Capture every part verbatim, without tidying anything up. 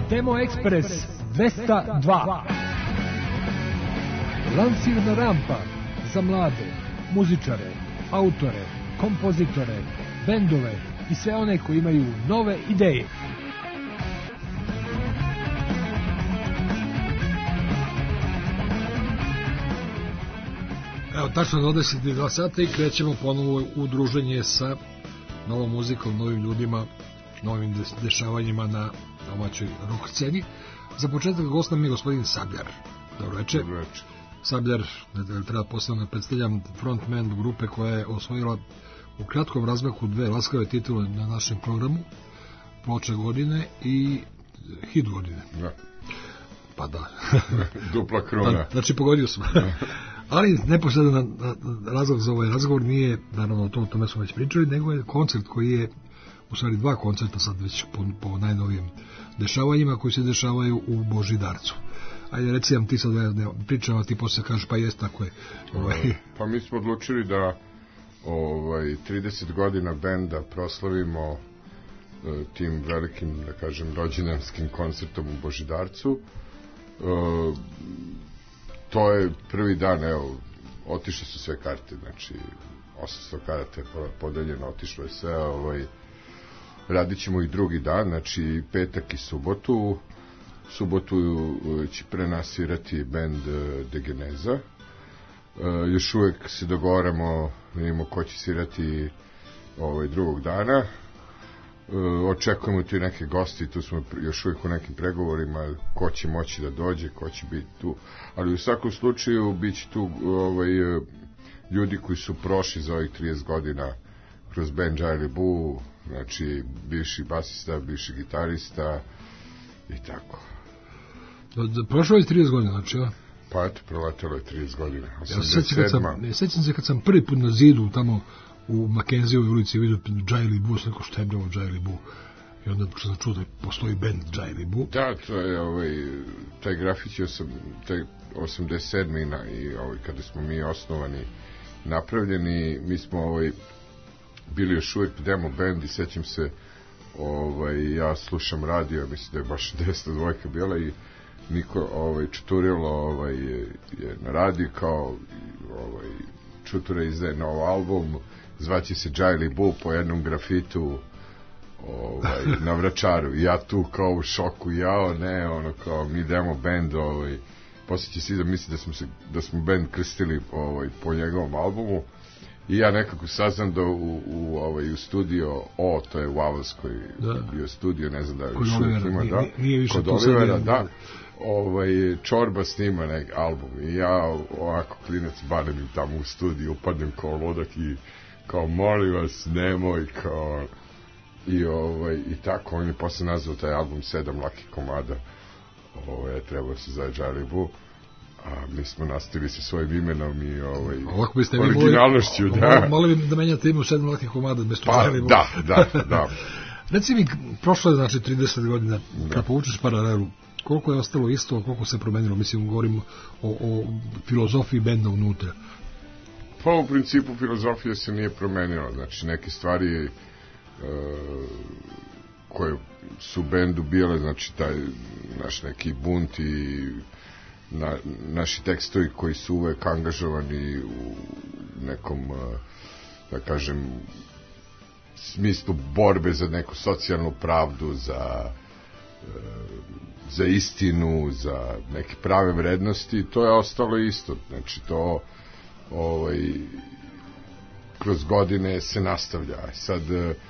Demo Express dvesta dva. Lansirna rampa za mlade, muzičare, autore, kompozitore, bendove i sve one koji imaju nove ideje. Evo, tačno dvadeset dva sata i krećemo ponovo u druženje sa novom muzikom, novim ljudima, novim dešavanjima na domaćoj rock sceni. Za početak gost nam je gospodin Sabljar. Dobro večer. Dobro večer. Sabljar, treba posebno predstavljam, frontman grupe koja je osvojila u kratkom razmaku dve laskave titule na našem programu, ploča godine i hit godine. Da. Pa da. Dupla kruna. Da, znači pogodio sam. Ali neposredan na, na, razlog za ovaj razgovor nije, naravno o tom, tome smo već pričali, nego je koncert koji je, u stvari dva koncerta sad već po, po najnovijim dešavanjima koji se dešavaju u Božidarcu. Ajde, reci nam ti sad ne pričam, a ti posle kažeš pa jest tako je. Ovaj. Pa mi smo odlučili da ovaj, trideset godina benda proslavimo e, tim velikim, da kažem, rođendanskim koncertom u Božidarcu. E, to je prvi dan, evo, otišle su sve karte, znači osamsto karata je podeljeno, otišlo je sve, ovaj, radit ćemo i drugi dan, znači petak i subotu. Subotu će pre nas svirati bend De Geneza. E, još uvek se dogovaramo, vidimo ko će svirati ovaj, drugog dana. E, očekujemo tu i neke gosti, tu smo još uvek u nekim pregovorima, ko će moći da dođe, ko će biti tu. Ali u svakom slučaju bit će tu ovaj, ljudi koji su prošli za ovih trideset godina kroz band Džajli Bu, znači bivši basista, bivši gitarista i tako. Prošlo je trideset godina, znači, ja? Pa eto, proletelo je trideset godina. Ja sećam se kad sam prvi put na zidu tamo u Makenzijevoj ulici vidio Džajli Bu, sam rekao šta je bilo Džajli Bu. I onda što sam čuo da postoji band Džajli Bu. Da, to je ovaj, taj grafić je osam, taj osamdeset sedme i ovaj, kada smo mi osnovani napravljeni, mi smo ovaj, bili još uvijek demo band i sećam se, ovaj, ja slušam radio, mislim da je baš deset dvojka bila i Niko, ovaj, Čuturilo ovaj, je, je na radiju kao ovaj, Čuture izdaje nov album, zvaće se Džajli Bu po jednom grafitu ovaj, na Vračaru. I ja tu kao u šoku, jao ne, ono kao mi demo band, ovaj, poslije će svi da misli da smo, se, da smo band krstili ovaj, po njegovom albumu. I ja nekako saznam da u, u, ovaj, u studio O, to je u Avalskoj bio studio, ne znam da je još uvijek ima, da, nije kod Olivera, da, ovaj, Čorba snima nek album i ja ovako klinac banem im tamo u studiju, upadnem kao lodak i kao molim vas, nemoj, kao i, ovaj, i tako, on je posle nazvao taj album sedam lakih komada, ovaj, trebao se zove Džajli Bu. A mi smo nastavili sa svojim imenom i ovaj, originalnošću, moli, da. Molim bi da menjate ime u sedam lakih komada, bez pa, da, da, da. Reci mi, prošlo je znači trideset godina, da. Kad povučeš paralelu, koliko je ostalo isto, koliko se promenilo, mislim, govorimo o, o filozofiji benda unutra. Pa u principu filozofija se nije promenila, znači neke stvari e, koje su bendu bile, znači taj naš neki bunt i Na, naši tekstovi koji su uvek angažovani u nekom, da kažem, smislu borbe za neku socijalnu pravdu, za, za istinu, za neke prave vrednosti, to je ostalo isto. Znači, to ovaj, kroz godine se nastavlja. Sad,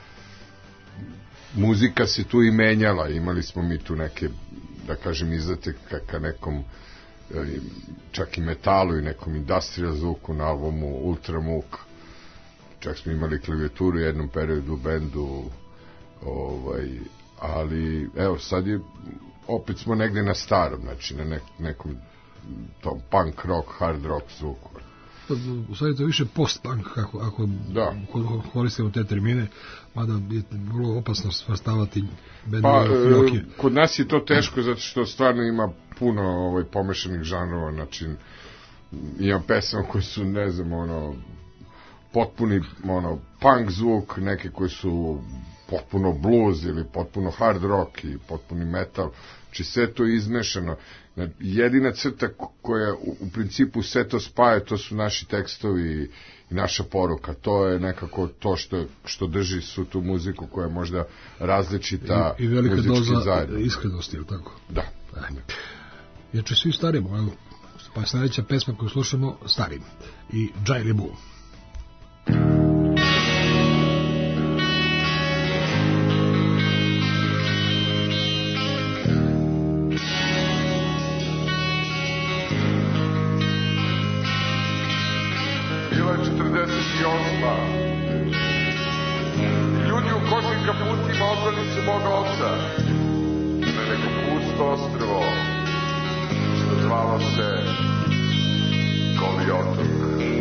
muzika se tu i menjala, imali smo mi tu neke, da kažem, izlete ka, ka nekom čak i metalu i nekom industrial zvuku na albumu Ultramuk, čak smo imali klavijaturu u jednom periodu u bendu, ovaj, ali evo sad je opet smo negde na starom, znači na nek, nekom tom punk rock, hard rock zvuku. U stvari to je više post-punk ako, ako da. koristimo te termine, mada je vrlo opasno svrstavati bendove. Pa, e, kod nas je to teško zato što stvarno ima puno ovaj, pomešanih žanrova, znači imam pesama koje su, ne znam, ono, potpuni ono, punk zvuk, neke koje su potpuno blues ili potpuno hard rock i potpuni metal, znači sve to izmešano. Jedina crta koja u, u principu sve to spaja, to su naši tekstovi i naša poruka, to je nekako to što, što drži su tu muziku koja je možda različita i, i velika doza zajedno. Iskrenosti, ili tako? Da. Jer svi starimo, evo, pa je sljedeća pesma koju slušamo Starim i Džajli Bu. Bila je četrdeset osma Ljudi u kožnim kaputima odveli su moga oca na neko pusto ostrvo što zvalo se Goli otok.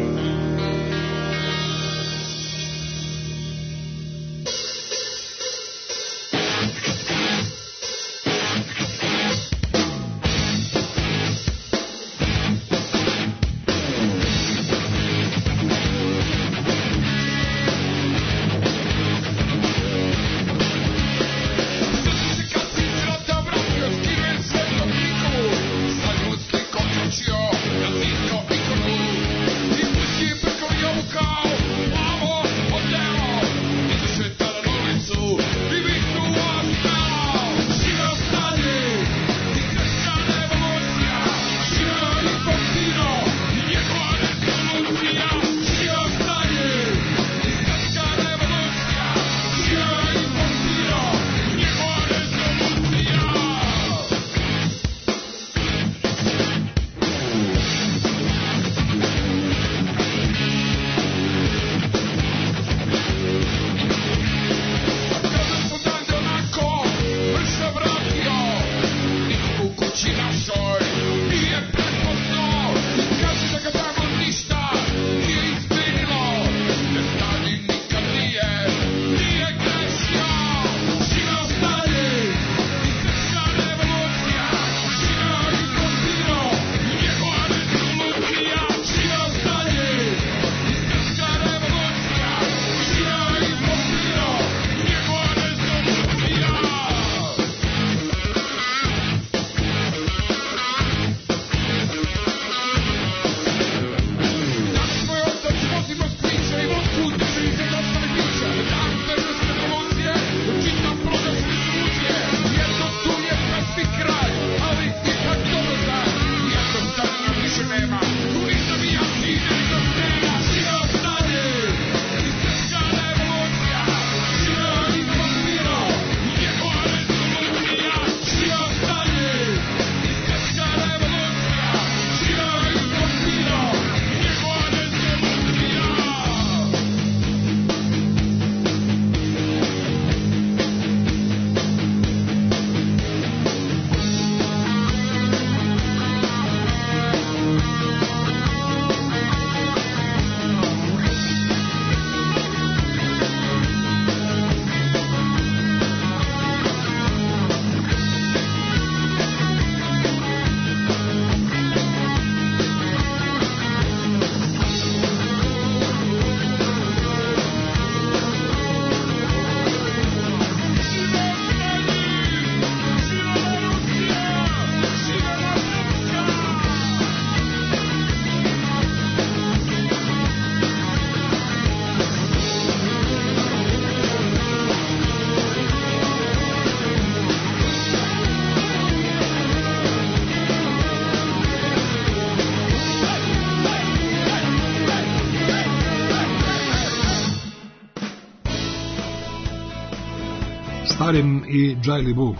Starim i Džajli Bu.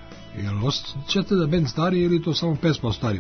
Jel osjećate da band stari ili to samo pesma o starim?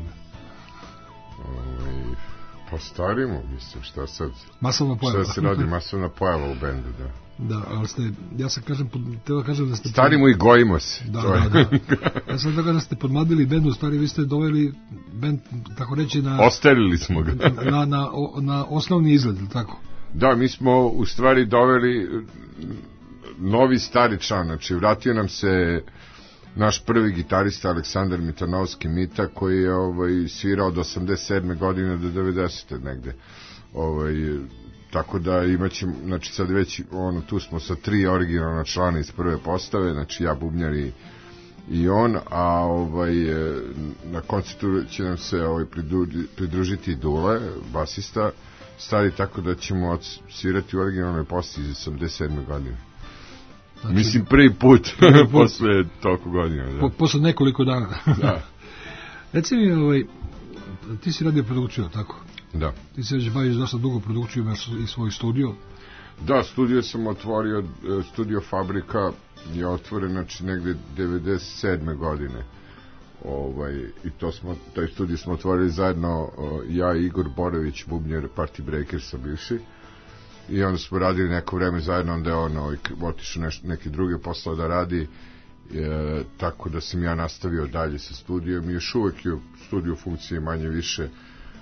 Ovaj, pa starimo, mislim, šta sad? Masovna pojava. Šta se radi, masovna pojava u bendu, da. Da, ali ste, ja sam kažem, teo da kažem da ste... Starimo i gojimo se. Da, da, da. Ja sam da kažem da ste podmadili bendu, stari, vi ste doveli bend, tako reći, na... Ostavili smo ga. na, na, na osnovni izgled, tako? Da, mi smo u stvari doveli novi stari član, znači vratio nam se naš prvi gitarista Aleksandar Mitanovski Mita, koji je ovaj, svirao od osamdeset sedme godine do devedesete negde. Ovaj, tako da imaćemo, znači sad već ono, tu smo sa tri originalna člana iz prve postave, znači ja, bubnjar i, i on, a ovaj, na koncertu će nam se ovaj, pridruži, pridružiti Dule, basista, stari, tako da ćemo svirati u originalnoj postavi iz osamdeset sedme godine. Znači, mislim prvi put, put. posle toliko godina. Da. Po, posle nekoliko dana. Da. Reci mi, ovaj, ti si radio produkciju, tako? Da. Ti se već baviš dosta dugo produkciju, imaš i svoj studio. Da, studio sam otvorio, studio Fabrika je otvoren, znači negde devedeset sedme godine. Ovaj, i to smo, taj studio smo otvorili zajedno, ja i Igor Borović, bubnjar Party Breakersa bivši. I onda smo radili neko vreme zajedno, onda je on ovaj, otišao neš, neke druge poslove da radi, e, tako da sam ja nastavio dalje sa studijom i još uvek je studio funkcije manje više, e,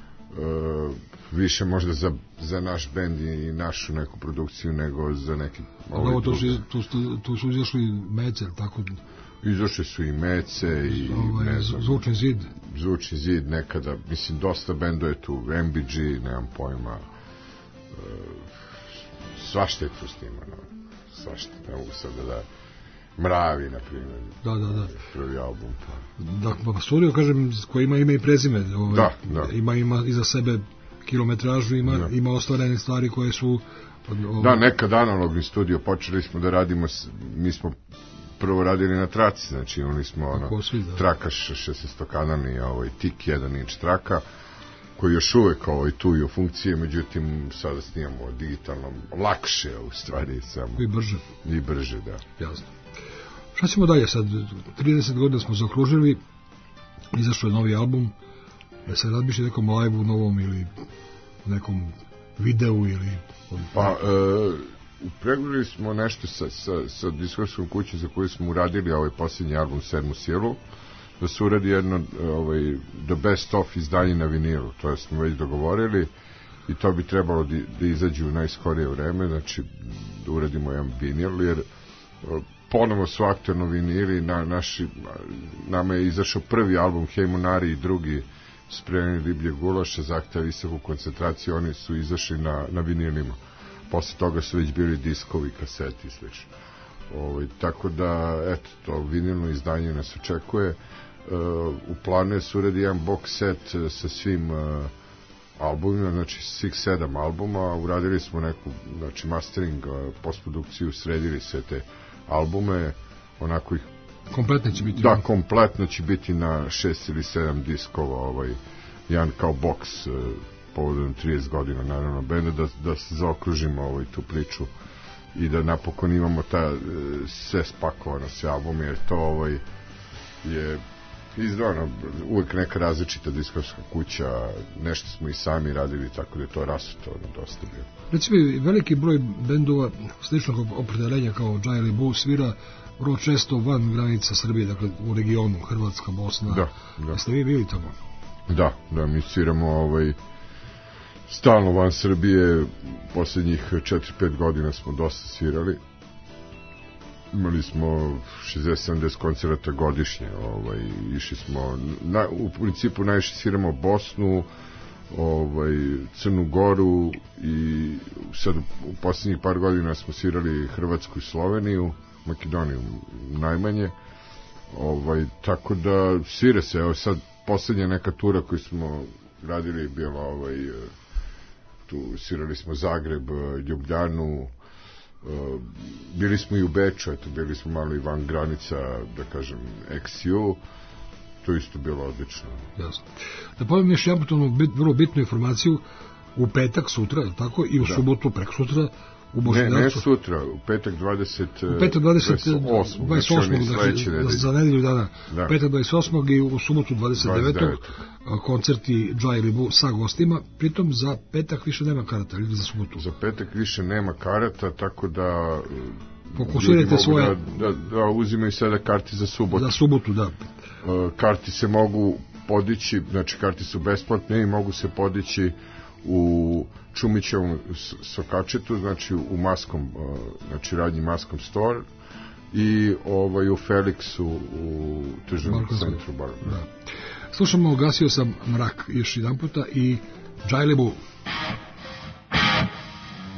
više možda za, za naš bend i našu neku produkciju nego za neki... Ovaj, to su, tu, tu, tu su izašli Mece, tako... Izašli su i Mece i ovaj, ne znam, Zvučni zid. Zvučni zid nekada, mislim, dosta bendo je tu, M B G, nemam pojma, e, svašta je tu snimano, svašta, ne mogu sad da da, Mravi, na primjer, da, da, da. prvi album. Pa. Da, pa studio, kažem, koji ima ime i prezime, ovaj, da, da. Ima, ima iza sebe kilometražu, ima, da. Ima ostvarene stvari koje su... Ovaj... Da, nekad analogni studio, počeli smo da radimo, mi smo prvo radili na traci, znači imali smo ono, svi, da. Traka šesnaestokanalni, ovaj, tik jedan inč traka, koji još uvek ovaj, tu i u funkcije, međutim sada snimamo digitalno, lakše u stvari samo. I brže. I brže, da. Jasno. Šta ćemo dalje sad? trideset godina smo zaokružili, izašao je novi album, da se razmišlja nekom live-u novom ili nekom videu ili... Pa, e, pregovorili smo nešto sa, sa, sa diskorskom kućom za koju smo uradili ovaj posljednji album Sedmu silu, da se uradi jedno ovaj, the best of izdanje na vinilu, to je smo već dogovorili i to bi trebalo da, da izađe u najskorije vreme, znači da uradimo jedan vinil, jer ponovo su aktualno vinili, na, naši, nama je izašao prvi album Hejmonari i drugi Spremljeni riblje gulaša, zahteva visoku koncentraciju, oni su izašli na, na vinilima, posle toga su već bili diskovi, kaseti i slično. Ovaj, tako da, eto, to vinilno izdanje nas očekuje. E, u planu je se uredi jedan box set sa svim e, albumima, znači svih sedam albuma, uradili smo neku, znači mastering, postprodukciju, sredili sve te albume, onako ih... Kompletno će biti? Da, kompletno će biti na šest ili sedam diskova, ovaj, jedan kao box e, povodom trideset godina, naravno, benda, da, da se zaokružimo ovaj, tu priču i da napokon imamo ta e, sve spakovano sve albume, jer to ovaj, je izdvojeno uvek neka različita diskovska kuća, nešto smo i sami radili, tako da je to rasutovno dosta bilo. Recimo, veliki broj bendova sličnog opredeljenja kao Džaj ili Bu svira vrlo često van granica Srbije, dakle u regionu Hrvatska, Bosna. Da, da. Jeste vi bili tamo? Da, da, mi sviramo ovaj, stalno van Srbije, posljednjih četiri pet godina smo dosta svirali. Imali smo šezdeset sedamdeset koncerata godišnje, ovaj, išli smo, na, u principu najviše sviramo Bosnu, ovaj, Crnu Goru i sad u posljednjih par godina smo svirali Hrvatsku i Sloveniju, Makedoniju najmanje, ovaj, tako da svire se, evo sad posljednja neka tura koju smo radili je bila ovaj, tu svirali smo Zagreb, Ljubljanu, bili smo i u Beču, eto, bili smo malo i van granica, da kažem, X U, to isto bilo odlično. Jasno. Da povem još jedan put bit, vrlo bitnu informaciju, u petak sutra, tako, i u da. Subotu prek sutra, u Božidarcu. Ne, ne sutra, u petak dvadeset osmog dvadeset osmog znači, za nedelju dana. Da. Petak dvadeset osmog i u subotu dvadeset devetog koncerti Džaj ili Bu sa gostima, pritom za petak više nema karata, ili za subotu? Za petak više nema karata, tako da fokusirajte svoje... Da, da, da uzimaju sada karti za subotu. Za subotu, da. Karti se mogu podići, znači karti su besplatne i mogu se podići u Čumićevom sokačetu, znači u Maskom, znači radnji Maskom store i ovaj u Felixu u tržnom centru Bar. Da. Slušamo, gasio sam mrak još jedan puta i Džaj ili Bu.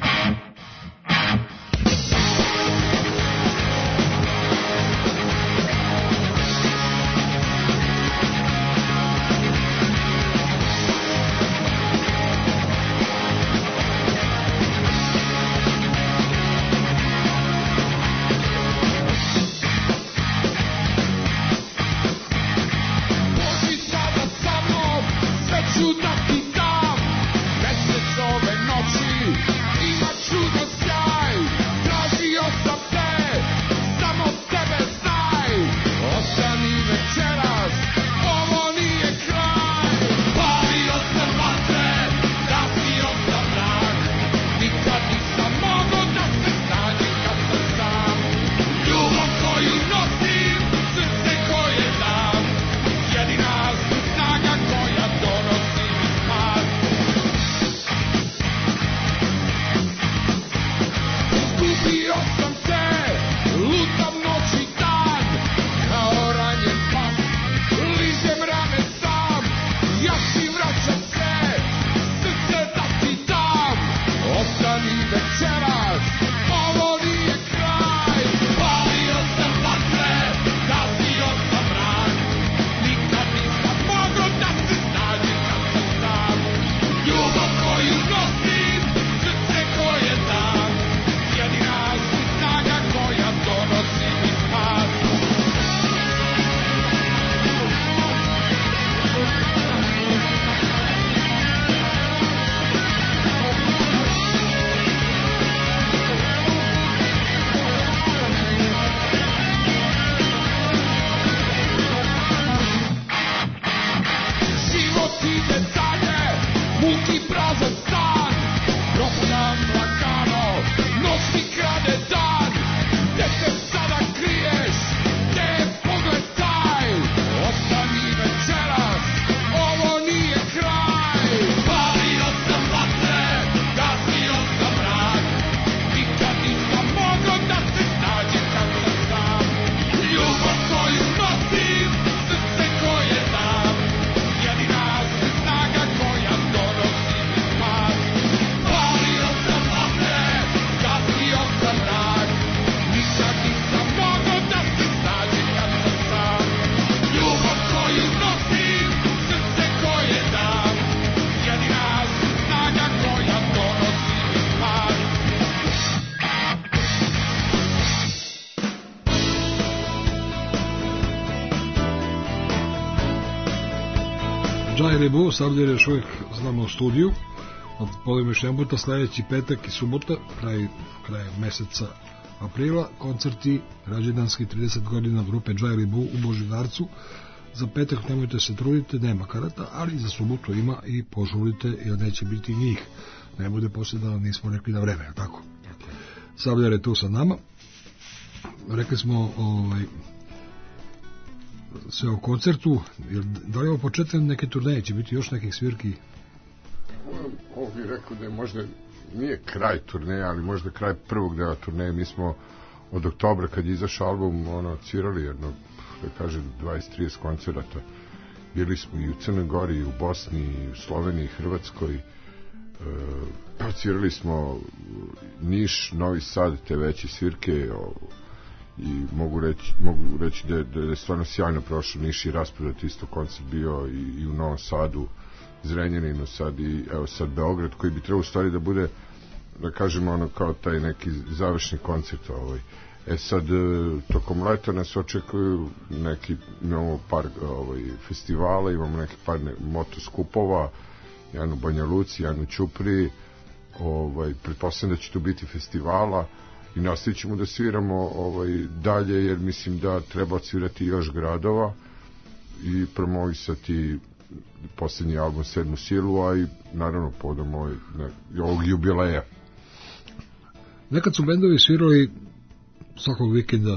Džaj Rebu, Savljer još uvijek znamo u studiju. Volimo još jedan puta, sledeći petak i subota, kraj, kraj meseca aprila, koncerti rođendanski trideset godina grupe Džaj Rebu u Božidarcu. Za petak nemojte se trudite, nema karata, ali za subotu ima i požurite, jer neće biti njih. Ne bude poslije da nismo rekli na vreme, tako? Savljer je tu sa nama. Rekli smo ovaj, sve o koncertu, jer da li je ovo početak neke turneje, će biti još nekih svirki? Ovo bih rekao da je možda, nije kraj turneje, ali možda kraj prvog dela turneje. Mi smo od oktobra, kad je izašao album, ono, svirali jedno, da kažem, dvadeset do trideset koncerata. Bili smo i u Crnoj Gori, i u Bosni, i u Sloveniji, i Hrvatskoj. E, svirali smo Niš, Novi Sad, te veće svirke, o, i mogu reći, mogu reći da, da je stvarno sjajno prošlo. Niš i rasprodat isto koncert bio i, i u Novom Sadu, Zrenjaninu sad i evo sad Beograd, koji bi trebao u stvari da bude, da kažemo, ono kao taj neki završni koncert ovaj. E sad, tokom leta nas očekuju neki, imamo par ovaj, festivala, imamo neki par ne, motoskupova, jedan u Banja Luci, jedan u Ćupriji, ovaj, pretpostavljam da će tu biti festivala i nastavit ćemo da sviramo ovaj, dalje, jer mislim da treba odsvirati još gradova i promovisati posljednji album Sedmu silu, a i naravno podom ovaj, ne, ovog jubileja. Nekad su bendovi svirali svakog vikenda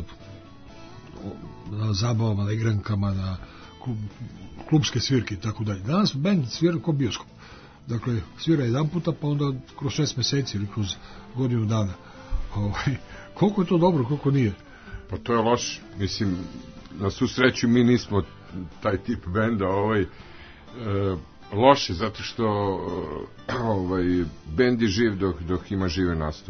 na zabavama, na igrankama, na klubske svirke i tako dalje. Danas bend svira kao bioskop. Dakle, svira jedan puta, pa onda kroz šest meseci ili kroz godinu dana. Ovaj, koliko je to dobro, koliko nije? Pa to je loš. Mislim, na svu sreću mi nismo taj tip benda, ovaj, e, loše, zato što ovaj, bend je živ dok, dok ima žive nastup.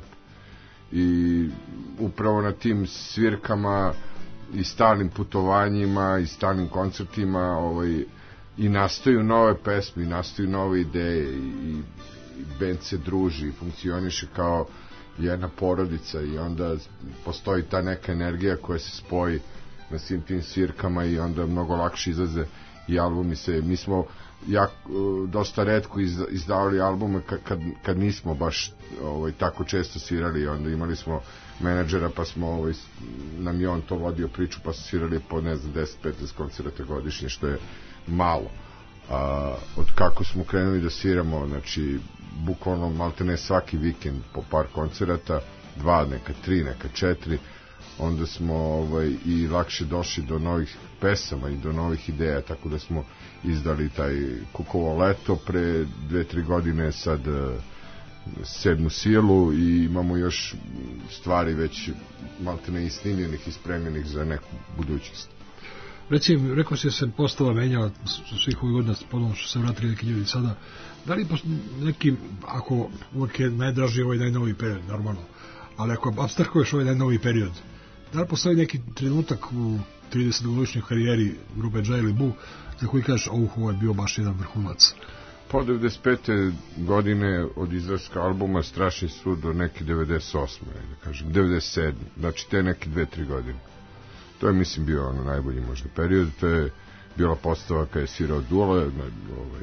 I upravo na tim svirkama i stalnim putovanjima i stalnim koncertima ovaj, i nastaju nove pesme, i nastaju nove ideje i, i bend se druži i funkcioniše kao jedna porodica i onda postoji ta neka energija koja se spoji na svim tim svirkama i onda mnogo lakše izlaze i albumi se, mi smo jak, dosta retko izdavali albume kad, kad nismo baš ovaj, tako često svirali, onda imali smo menadžera pa smo ovaj, nam je on to vodio priču pa su svirali po ne znam deset do petnaest koncerata godišnje, što je malo. A, od kako smo krenuli da sviramo, znači bukvalno malte ne svaki vikend po par koncerata, dva, neka tri, neka četiri, onda smo ovaj, i lakše došli do novih pesama i do novih ideja, tako da smo izdali taj Kukovo leto pre dve, tri godine, sad uh, Sedmu silu i imamo još stvari već malte ne isnimljenih i spremljenih za neku budućnost. Reci, rekao si da se postava menjala svih ovih godina, ponovno što se vratili neki ljudi sada. Da li neki, ako uvijek je najdraži ovaj najnoviji period, normalno, ali ako abstrahuješ ovaj najnoviji period, da li postoji neki trenutak u tridesetogodišnjoj karijeri grupe Džaj Rebu za koji kažeš, oh, ovo je bio baš jedan vrhunac? Po devedeset pete godine od izlaska albuma Strašni sud do neke devedeset osme, da kažem, devedeset sedme, znači te neke dve, tri godine. To je, mislim, bio ono najbolji možda period. To je bila postava kada je svirao Dule, ovaj,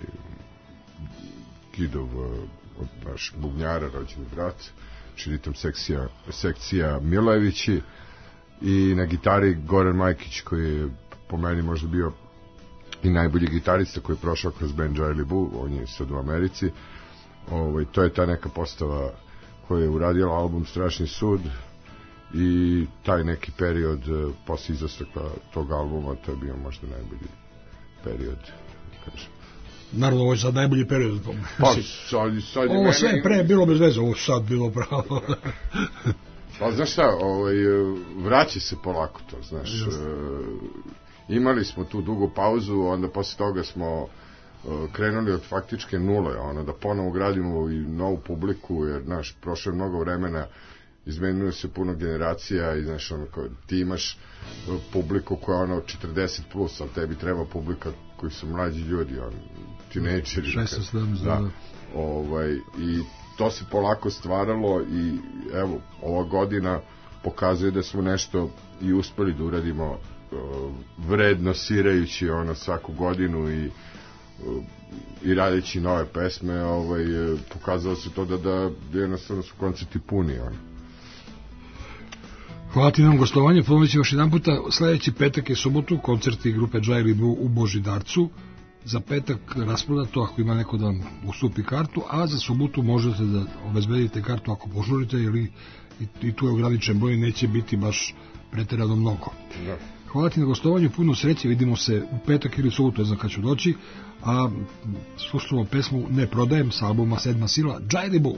Kidov, naš bubnjara, rođeni brat, čiritom sekcija, sekcija Milojevići, i na gitari Goran Majkić, koji je po meni možda bio i najbolji gitarista koji je prošao kroz band Džaj Rebu, on je sad u Americi, ovaj, to je ta neka postava koja je uradila album Strašni sud i taj neki period posle izostaka tog albuma, to je bio možda najbolji period, kažem. Naravno, ovo je sad najbolji period. Pa, sad, sad ovo sve je pre bilo bez veze, ovo sad bilo pravo. Pa, znaš šta, ovaj, vraća se polako to, znaš. E, imali smo tu dugu pauzu, onda posle toga smo krenuli od faktičke nule, ono, da ponovo gradimo i novu publiku, jer, znaš, prošlo je mnogo vremena, izmenilo se puno generacija i, znaš, ono, ti imaš publiku koja je, ono, četrdeset plus, ali tebi treba publika koji su mlađi ljudi, ono, tinejdžeri. šesnaest, sedamnaest, da. Ovaj, i to se polako stvaralo i, evo, ova godina pokazuje da smo nešto i uspeli da uradimo vredno sirajući, ono, svaku godinu i i radeći nove pesme, ovaj, pokazalo se to da, da jednostavno su koncerti puni. Ono. Hvala ti nam gostovanje, ponovit ću još jedan puta, sledeći petak je subotu, koncerti grupe Džajli u Božidarcu, za petak rasprodato ako ima neko da vam ustupi kartu, a za subotu možete da obezbedite kartu ako požurite, jer i, i tu je ograničen broj, neće biti baš preterano mnogo. Da. Hvala ti na gostovanju, puno sreće, vidimo se u petak ili subotu, ne znam kad ću doći, a slušamo pesmu Ne prodajem sa albuma Sedma sila, Džajli Bu.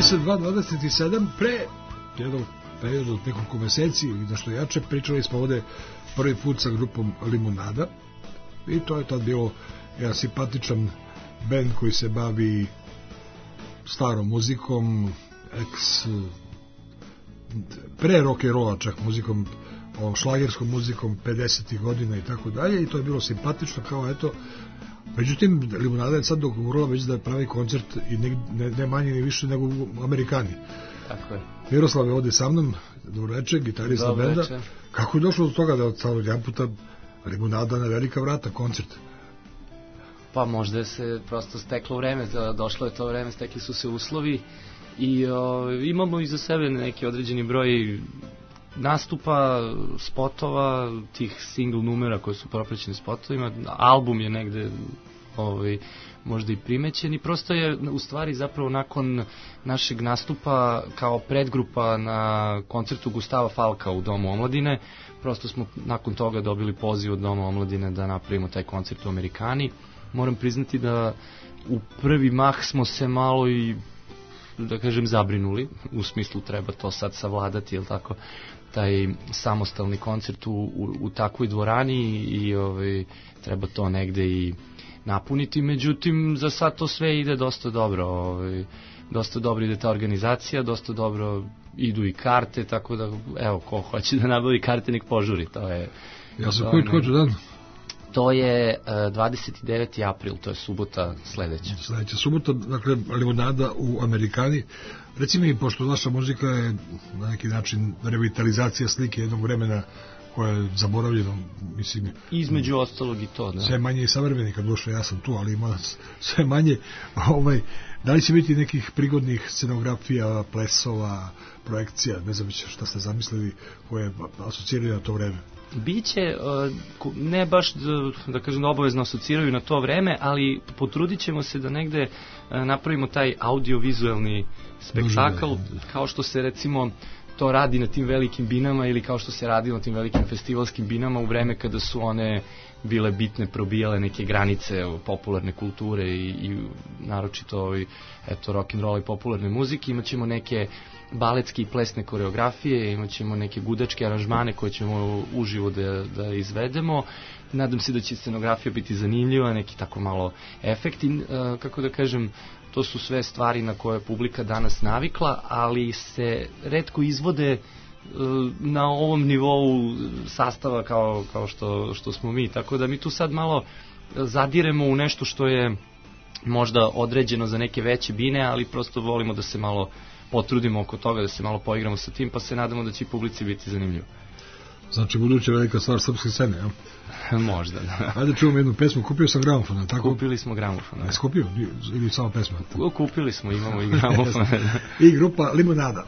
dvadeset dva dvadeset sedam, pre jednog perioda od nekoliko meseci ili nešto jače, pričali smo ovde prvi put sa grupom Limunada i to je tad bilo jedan simpatičan band koji se bavi starom muzikom, ex pre rock and rolla čak muzikom, o šlagerskom muzikom pedesetih godina i tako dalje, i to je bilo simpatično kao eto. Međutim, Limunada je sad dogovorila već da pravi koncert i ne, ne, ne manje ni više nego u Amerikani. Tako je. Miroslav je ovde sa mnom, dobro večer, gitarista dobro benda. Večer. Kako je došlo do toga da od samo jedan puta Limunada na velika vrata koncert? Pa možda je se prosto steklo vreme, došlo je to vreme, stekli su se uslovi i o, imamo iza sebe neki određeni broj nastupa, spotova, tih single numera koji su propraćeni spotovima. Album je negde ovaj, možda i primećen i prosto je u stvari zapravo nakon našeg nastupa kao predgrupa na koncertu Gustava Falka u Domu omladine, prosto smo nakon toga dobili poziv od Doma omladine da napravimo taj koncert u Amerikani. Moram priznati da u prvi mah smo se malo i, da kažem, zabrinuli, u smislu treba to sad savladati, jel tako, taj samostalni koncert u, u, u takvoj dvorani i ovaj, treba to negde i napuniti, međutim za sad to sve ide dosta dobro, ovaj, dosta dobro ide ta organizacija, dosta dobro idu i karte, tako da evo, ko hoće da nabavi karte nek požuri, to je... Ja sam koji tvođu dan? To je uh, dvadeset deveti april, to je subota sledeća. Sledeća subota, dakle, Limunada u Amerikani. Reci mi, pošto naša muzika je na neki način revitalizacija slike jednog vremena koja je zaboravljena, mislim... Između ostalog i to, da. Sve manje i savremenika, duše, ja sam tu, ali ima sve manje. Ovaj, da li će biti nekih prigodnih scenografija, plesova, projekcija, ne znam šta ste zamislili, koje asociraju na to vreme? Biće, ne baš da kažem da obavezno asociraju na to vreme, ali potrudit ćemo se da negde napravimo taj audio-vizuelni spektakl, kao što se recimo to radi na tim velikim binama ili kao što se radi na tim velikim festivalskim binama u vreme kada su one bile bitne, probijale neke granice popularne kulture i, i naročito ovaj, eto, rock'n'roll i popularne muzike. Imaćemo neke baletske i plesne koreografije, imat ćemo neke gudačke aranžmane koje ćemo uživo da, da izvedemo. Nadam se da će scenografija biti zanimljiva, neki tako malo efekti, kako da kažem, to su sve stvari na koje publika danas navikla, ali se retko izvode na ovom nivou sastava kao, kao što, što smo mi, tako da mi tu sad malo zadiremo u nešto što je možda određeno za neke veće bine, ali prosto volimo da se malo potrudimo oko toga, da se malo poigramo sa tim, pa se nadamo da će i publici biti zanimljivo. Znači, buduća velika stvar srpske scene, ja? Možda, da. Ajde čujemo jednu pesmu, kupio sam gramofon, tako? Kupili smo gramofon. Ne, skupio? Ili samo pesma? Kupili smo, imamo i gramofon. I grupa Limunada.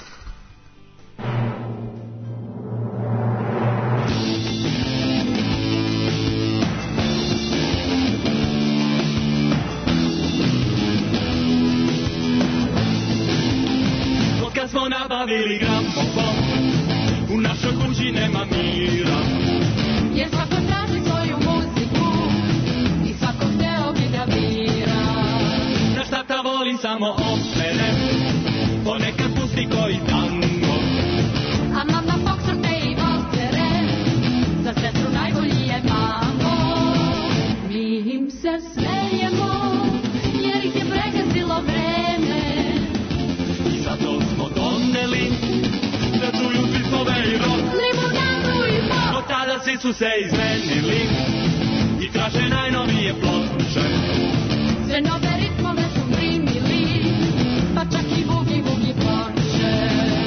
Kad smo nabavili gramofon, u našoj kući nema mira, jer svako traži svoju muziku i svako hteo bi da bira. Naš tata voli samo opere, ponekad pusti koji tango, A mama fokstrote i valcere, za sestru najbolji je mamo. Mi im se smejemo, jer ih je pregazilo vreme. i zato smo doneli da čuju svi slove i rock. Limunadu i pop, Od tada svi su se izmenili i traže najnovije ploče. sve nove ritmove su primili, pa čak i bugi bugi ploče.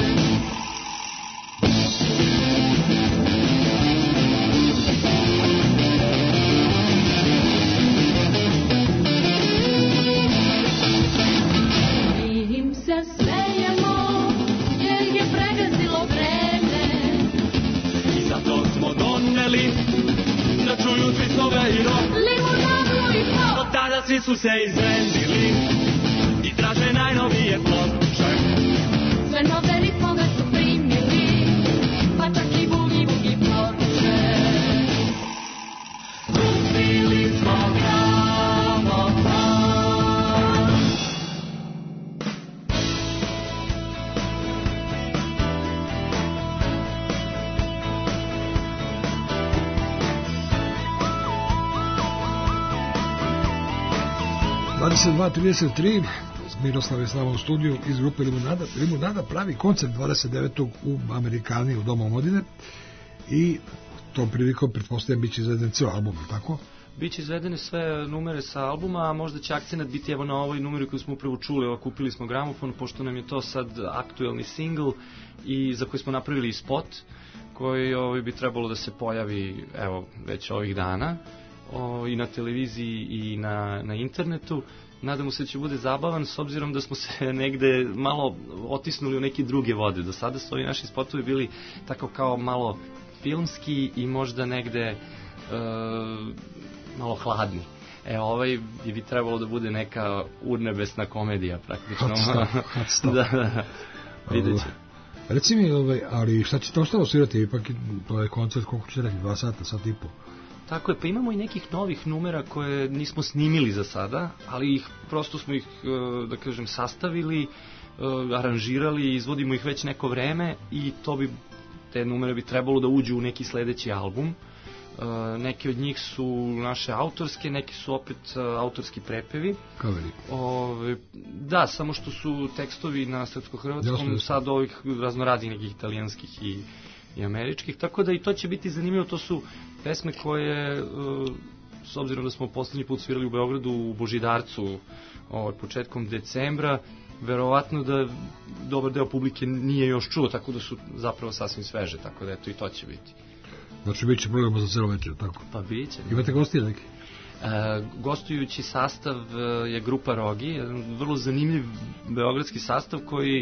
Mi im se smejemo, jer ih je pregazilo vreme. I zato smo doneli da čuju svi slove i rock. Limunadu i pop, Od tada svi su se izmenili i traže najnovije ploče. sve nove ritmove su primili, pa čak i bugi bugi ploče. Kupili smo gramofon. dvadeset dva trideset tri, Miroslav je s nama u studiju iz grupe Limunada. Limunada pravi koncert dvadeset devetog u Amerikani u Domu omladine i tom prilikom pretpostavljam biće izveden ceo album, tako? Biće izvedene sve numere sa albuma, a možda će akcenat biti evo na ovoj numeri koju smo upravo čuli, evo kupili smo gramofon, pošto nam je to sad aktuelni single i za koji smo napravili i spot, koji ovaj, bi trebalo da se pojavi evo već ovih dana o, i na televiziji i na, na internetu. Nadamo se da će bude zabavan, s obzirom da smo se negde malo otisnuli u neke druge vode. Do sada su ovi naši spotovi bili tako kao malo filmski i možda negde e, malo hladni. E, ovaj bi trebalo da bude neka urnebesna komedija, praktično. Hot stuff, hot stuff. Da, da, vidjet će. Reci mi, ovaj, ali šta ćete ostalo svirati? Ipak to je koncert, koliko ćete reći, dva sata, sat i po? Tako je, pa imamo i nekih novih numera koje nismo snimili za sada, ali ih, prosto smo ih, da kažem, sastavili, aranžirali, izvodimo ih već neko vreme i to bi, te numere bi trebalo da uđu u neki sledeći album. Neki od njih su naše autorske, neki su opet autorski prepevi. Kaveri. Ove, da, samo što su tekstovi na srpsko-hrvatskom, sad ovih raznoraznih nekih italijanskih i, i američkih, tako da i to će biti zanimljivo. To su pesme koje, s obzirom da smo poslednji put svirali u Beogradu u Božidarcu ovaj, početkom decembra, verovatno da dobar deo publike nije još čuo, tako da su zapravo sasvim sveže, tako da eto i to će biti. Znači, bit će programa za celo večer, tako? Pa bit će. Imate gostije neki? E, gostujući sastav je grupa Rogi, vrlo zanimljiv beogradski sastav koji e,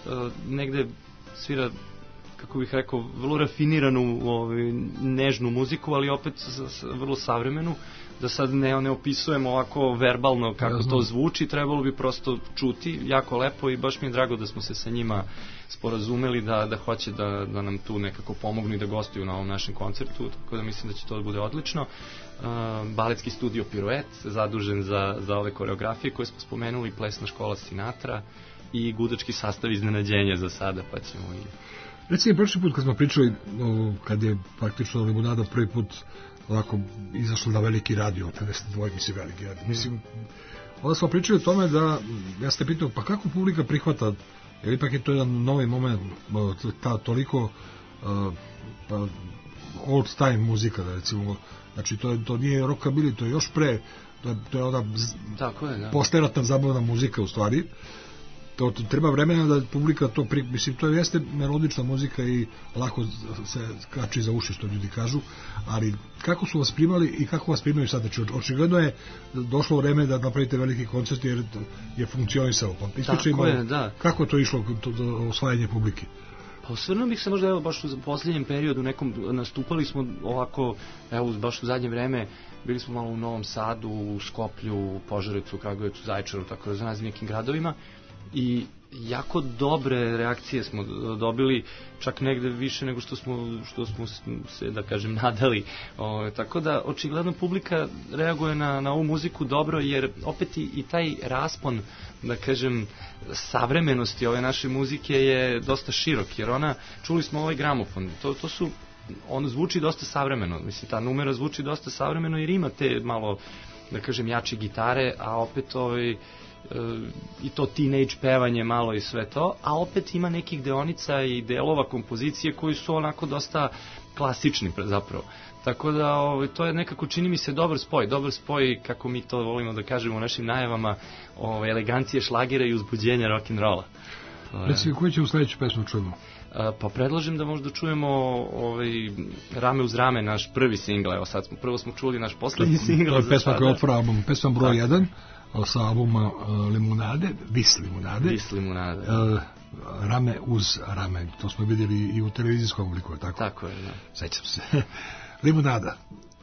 negde svira, kako bih rekao, vrlo rafiniranu, ovaj, nežnu muziku, ali opet vrlo savremenu, da sad ne, ne opisujemo ovako verbalno kako ja to zvuči, trebalo bi prosto čuti, jako lepo i baš mi je drago da smo se sa njima sporazumeli da, da hoće da, da nam tu nekako pomognu i da gostuju na ovom našem koncertu, tako da mislim da će to da bude odlično. Uh, baletski studio Piruet, zadužen za, za ove koreografije koje smo spomenuli, plesna škola Sinatra i gudački sastav iznenađenja za sada, pa ćemo i... Recimo, prošli put kad smo pričali, o, kad je praktično Limunada prvi put ovako izašla na veliki radio, pedeset dva, mislim, veliki radio. Mislim, onda smo pričali o tome da, ja ste pitao, pa kako publika prihvata, jer ipak je to jedan novi moment, ta toliko uh, pa, old time muzika, da recimo, znači to, to nije rockabilly, to je još pre, to je, to je ona Tako je, da. posteratna zabavna muzika u stvari. To, to treba vremena da publika to pri... Mislim, to jeste melodična muzika i lako se kači za uši, što ljudi kažu, ali kako su vas primali i kako vas primaju sad? Znači, očigledno je došlo vreme da napravite veliki koncert jer je funkcionisao. Pa Tako je, da. Kako to išlo to, do osvajanje publike? Pa osvrnuo bih se možda, evo, baš u posljednjem periodu nekom nastupali smo ovako, evo, baš u zadnje vreme, bili smo malo u Novom Sadu, u Skoplju, u Požarevcu, u Kragujevcu, Zaječaru, tako da znazi nekim gradovima, i jako dobre reakcije smo dobili, čak negde više nego što smo, što smo se, da kažem, nadali. O, tako da, očigledno publika reaguje na, na ovu muziku dobro, jer opet i, i taj raspon, da kažem, savremenosti ove naše muzike je dosta širok, jer ona, čuli smo ovaj gramofon, to, to su, on zvuči dosta savremeno, mislim, ta numera zvuči dosta savremeno, jer ima te malo, da kažem, jače gitare, a opet ovaj, i to teenage pevanje malo i sve to, a opet ima nekih deonica i delova kompozicije koji su onako dosta klasični zapravo. Tako da ovaj, to je nekako, čini mi se, dobar spoj, dobar spoj, kako mi to volimo da kažemo u našim najavama, ovaj, elegancije šlagera i uzbuđenja rock'n'rolla. Reci, koju će u sledeću pesmu čujemo? Pa predlažem da možda čujemo ovaj, Rame uz rame, naš prvi singl, evo sad smo, prvo smo čuli naš poslednji singl. To je pesma koja otvara album, pesma broj jedan, sa albuma uh, Limunade, Vis Limunade. Vis Limunade. Uh, rame uz rame, to smo vidjeli i u televizijskom obliku, tako? Tako je, da. Sećam se. Limunada.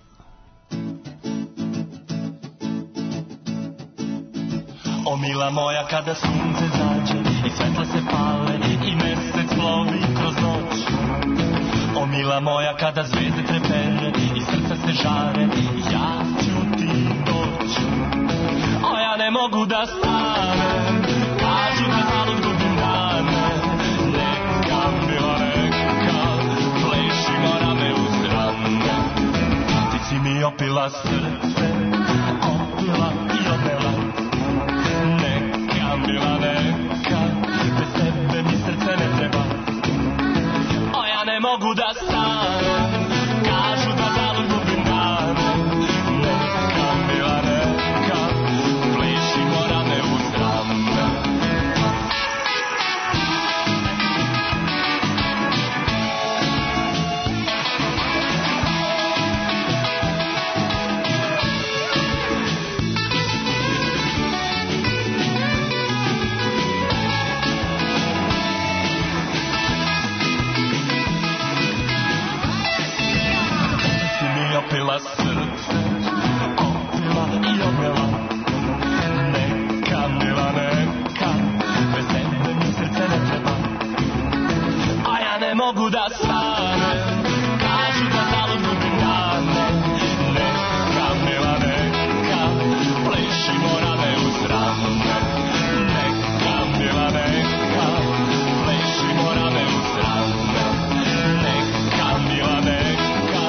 O mila moja, kada sunce zađe i svetla se pale i mesec plovi kroz noć. O mila moja, kada zvezde trepere i srca se žare, ja ću ti doći. O ja ne mogu da stanem, kažu da zalud gubim dane. Neka mila, neka, plešimo rame uz rame. Ti si mi opila srce, opila i odnela. mogu da stanem, kažu da zalud gubim dane. Neka mila neka, plišimo rame uz rame. Opila srce, opila i omela. Neka mila neka, bez tebe mi srce ne treba. A ja ne mogu da stanem, kažu da zalud gubim dane. Neka mila neka, plešimo rame uz rame. Neka mila neka, plešimo rame uz rame. Neka mila neka.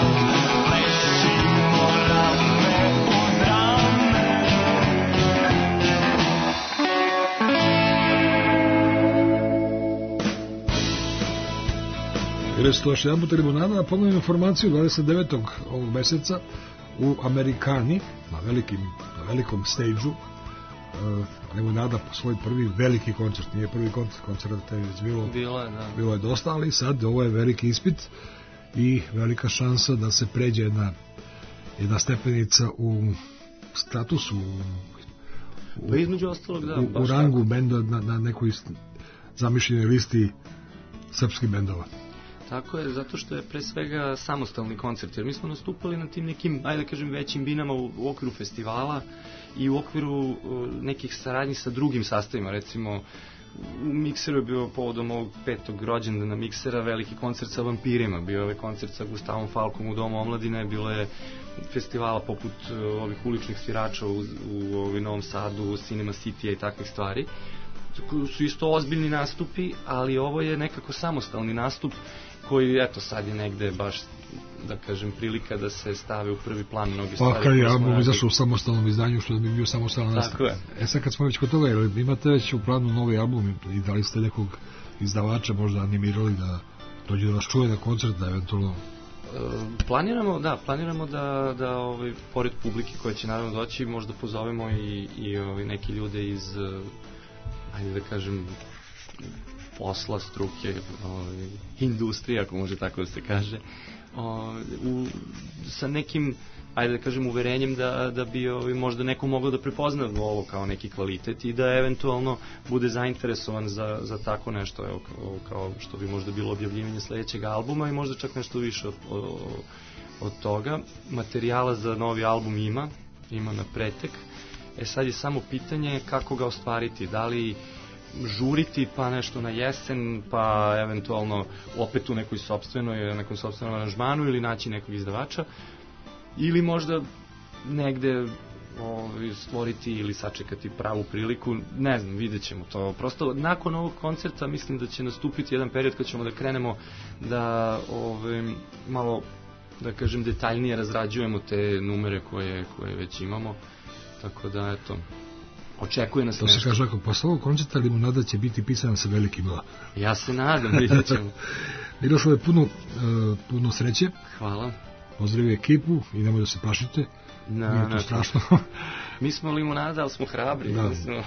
Ili su to još jedan puta limunada, a ponovim informaciju dvadeset devetog ovog meseca u Amerikani, na, velikim, na velikom stage-u, uh, limunada svoj prvi veliki koncert, nije prvi koncert, koncert je već bilo, bilo, je, da. bilo je dosta, ali sad ovo je veliki ispit i velika šansa da se pređe jedna, jedna stepenica u statusu, u, pa između ostalog, da, u, u rangu benda na, na nekoj zamišljenoj listi srpskih bendova. Tako je, zato što je pre svega samostalni koncert, jer mi smo nastupali na tim nekim, ajde da kažem, većim binama u, u okviru festivala i u okviru uh, nekih saradnji sa drugim sastavima, recimo u Mikseru je bio povodom ovog petog rođendana Miksera veliki koncert sa Vampirima, bio je ovaj koncert sa Gustavom Falkom u Domu omladine, bilo je festivala poput uh, ovih uličnih svirača u, u, u Novom Sadu, Cinema City-a i takvih stvari. Su isto ozbiljni nastupi, ali ovo je nekako samostalni nastup koji, eto, sad je negde baš, da kažem, prilika da se stave u prvi plan mnogi stvari. Pa kad je album izašao u samostalnom izdanju, što da bi bio samostalan nastup. Tako je. E sad kad smo već kod toga, jer imate već u planu novi album i da li ste nekog izdavača možda animirali da dođe da vas čuje na koncert, da eventualno... E, planiramo, da, planiramo da, da ovaj, pored publike koja će naravno doći, možda pozovemo i, i ovaj, neki ljude iz, ajde da kažem, posla, struke, ovaj, industrije, ako može tako da se kaže, ovaj, u, sa nekim, ajde da kažem, uverenjem da, da bi ovaj, možda neko mogao da prepozna ovo kao neki kvalitet i da eventualno bude zainteresovan za, za tako nešto, evo, kao, kao što bi možda bilo objavljivanje sledećeg albuma i možda čak nešto više od, od, od toga. Materijala za novi album ima, ima na pretek. E sad je samo pitanje kako ga ostvariti, da li žuriti pa nešto na jesen, pa eventualno opet u nekoj sopstvenoj, nekom sopstvenom aranžmanu ili naći nekog izdavača, ili možda negde ovaj, stvoriti ili sačekati pravu priliku, ne znam, vidjet ćemo to. Prosto nakon ovog koncerta mislim da će nastupiti jedan period kad ćemo da krenemo da ovaj, malo, da kažem, detaljnije razrađujemo te numere koje, koje već imamo, tako da eto, očekuje nas to nešto. To se kaže, ako posle ovog koncerta limunada će biti pisana sa velikim A. Ja se nadam, vidjet ćemo. Milošove, puno, uh, puno sreće. Hvala. Pozdravio ekipu i nemoj da se plašite. Na, nije to na, strašno. Mi smo limunada, ali smo hrabri. Da. Smo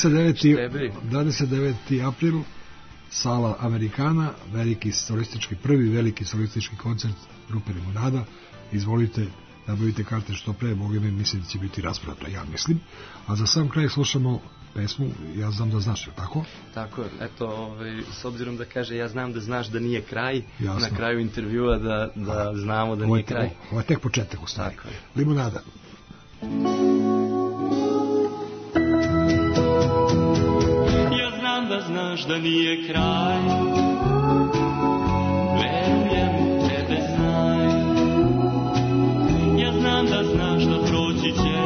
dvadeset deveti april, sala Amerikana, veliki solistički, prvi veliki solistički koncert grupe Limunada. Izvolite, nabavite karte što pre, Boga mi, mislim da će biti raspravo, ja mislim. A za sam kraj slušamo pesmu Ja znam da znaš, je tako? Tako je, eto, ovaj, s obzirom da kaže ja znam da znaš da nije kraj, jasno, na kraju intervjua da, da znamo da nije kraj. Ovo je tek početak u stvari. Tako je. Limunada. Ja znam da znaš da nije kraj, verujem u tebe znaj. Ja znam da znaš da proći će,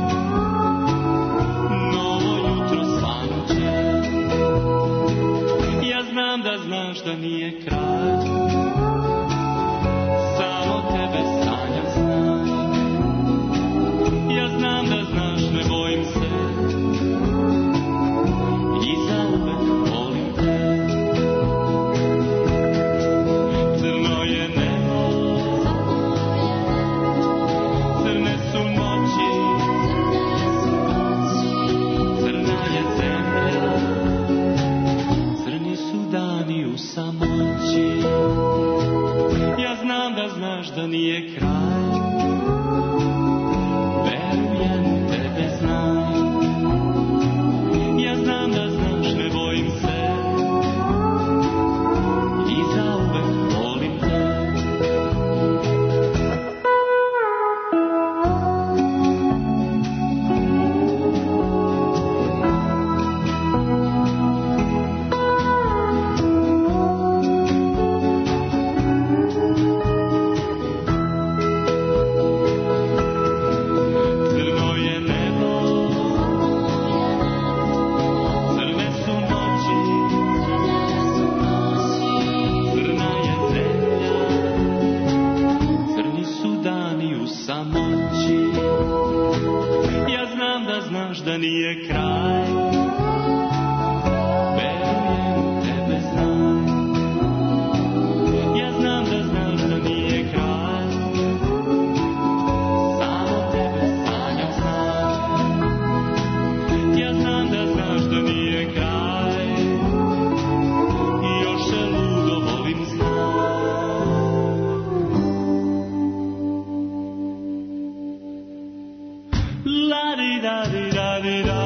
novo jutro svanuće. Ja znam da znaš da nije kraj, samo tebe sanjam znaj. Ja znam da znaš, ne bojim se, i zauvek volim te. nije kraj. Verujem tebe znam, ja znam da znaš, ne bojim se i zauvek volim te. Da nije kraj, verujem tebe znam, ja znam da znaš da nije kraj, samo tebe sanjam znam, ja znam da znaš da nije kraj, i još se ludo volim znam. La di da di da di da.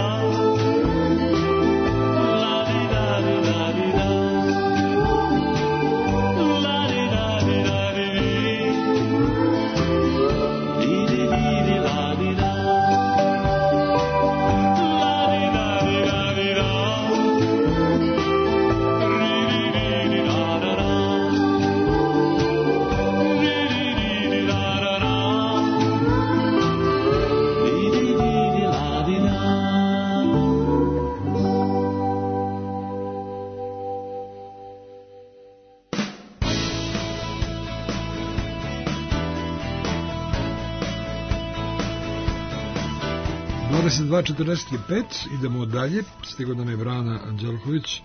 dvadeset dva četrdeset pet, idemo dalje. Stigo nam je Brana Anđelković,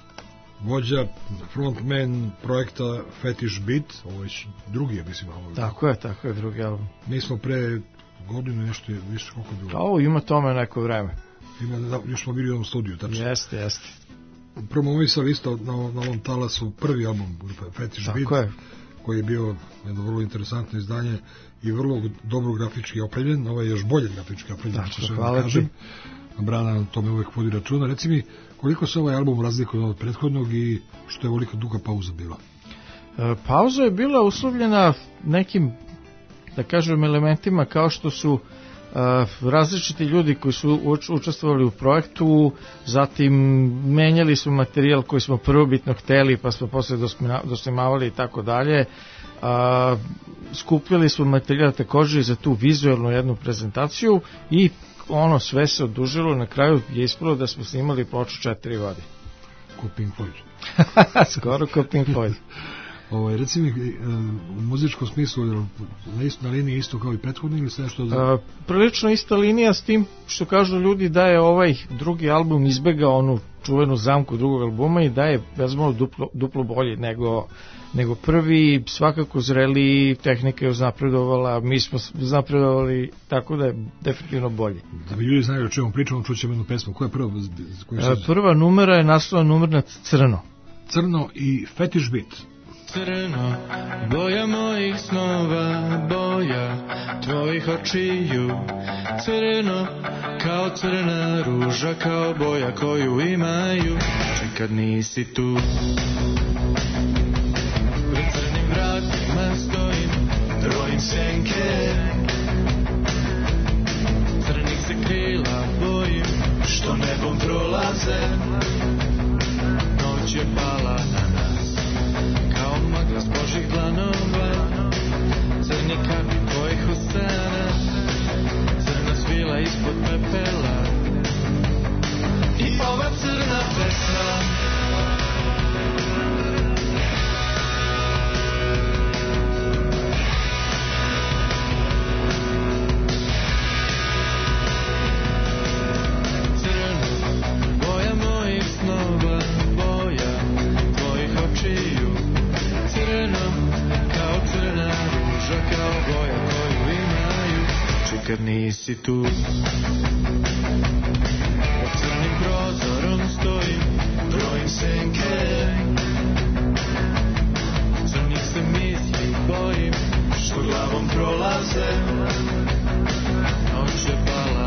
vođa, frontman projekta Fetish Beat. Ovo je drugi, ja mislim. Ovo je. Tako je, tako je, drugi album. Mi smo pre godinu nešto, više koliko je bilo. Ovo ima tome neko vreme. Ima, još smo bili u ovom studiju, tačno. Jeste, jeste. Promovisali isto na, na ovom talasu prvi album Fetish Beat. Tako je. Koji je bio jedno vrlo interesantno izdanje i vrlo dobro grafički opremljen, ovo je još bolje grafički opremljen, što se da kažem. Brana tome uvek vodi računa. Reci mi, koliko se ovaj album razlikuje od prethodnog i što je ovolika duga pauza bila? E, pauza je bila uslovljena nekim, da kažem, elementima kao što su Uh, različiti ljudi koji su uč- učestvovali u projektu, zatim menjali smo materijal koji smo prvobitno hteli pa smo posle dosnimavali i tako dalje. Uh, skupljali smo materijal također i za tu vizualnu jednu prezentaciju i ono sve se odužilo, na kraju je ispalo da smo snimali ploču četiri godine. Ko Pink Floyd. Skoro ko Pink Floyd. Ovo, reci mi, u muzičkom smislu na, isto, na liniji isto kao i prethodni ili sve što... Da... Uh, prilično ista linija s tim što kažu ljudi da je ovaj drugi album izbegao onu čuvenu zamku drugog albuma i da je bezmalo duplo, duplo bolji nego, nego prvi, svakako zreli, tehnika je uznapredovala, mi smo uznapredovali, tako da je definitivno bolji. Da bi ljudi znali o čemu pričamo, čućemo jednu pesmu. Koja je prva? Uh, prva numera je naslova numer na Crno. Crno i Fetish Beat. Crno, boja mojih snova, boja tvojih očiju. Crno, kao crna ruža, kao boja koju imaju kad nisi tu. Pred crnim vratima stojim, rojim senke. Crnih se krila bojim, što nebom prolaze. Noć je pala na nas, kao magla s božih dlanova. Crni kapi tvojih usana, crna svila ispod pepela. I ova crna pesma kad nisi tu. Pod crnim prozorom stojim, brojim senke. Crnih se misli bojim, što glavom prolaze, noć je pala.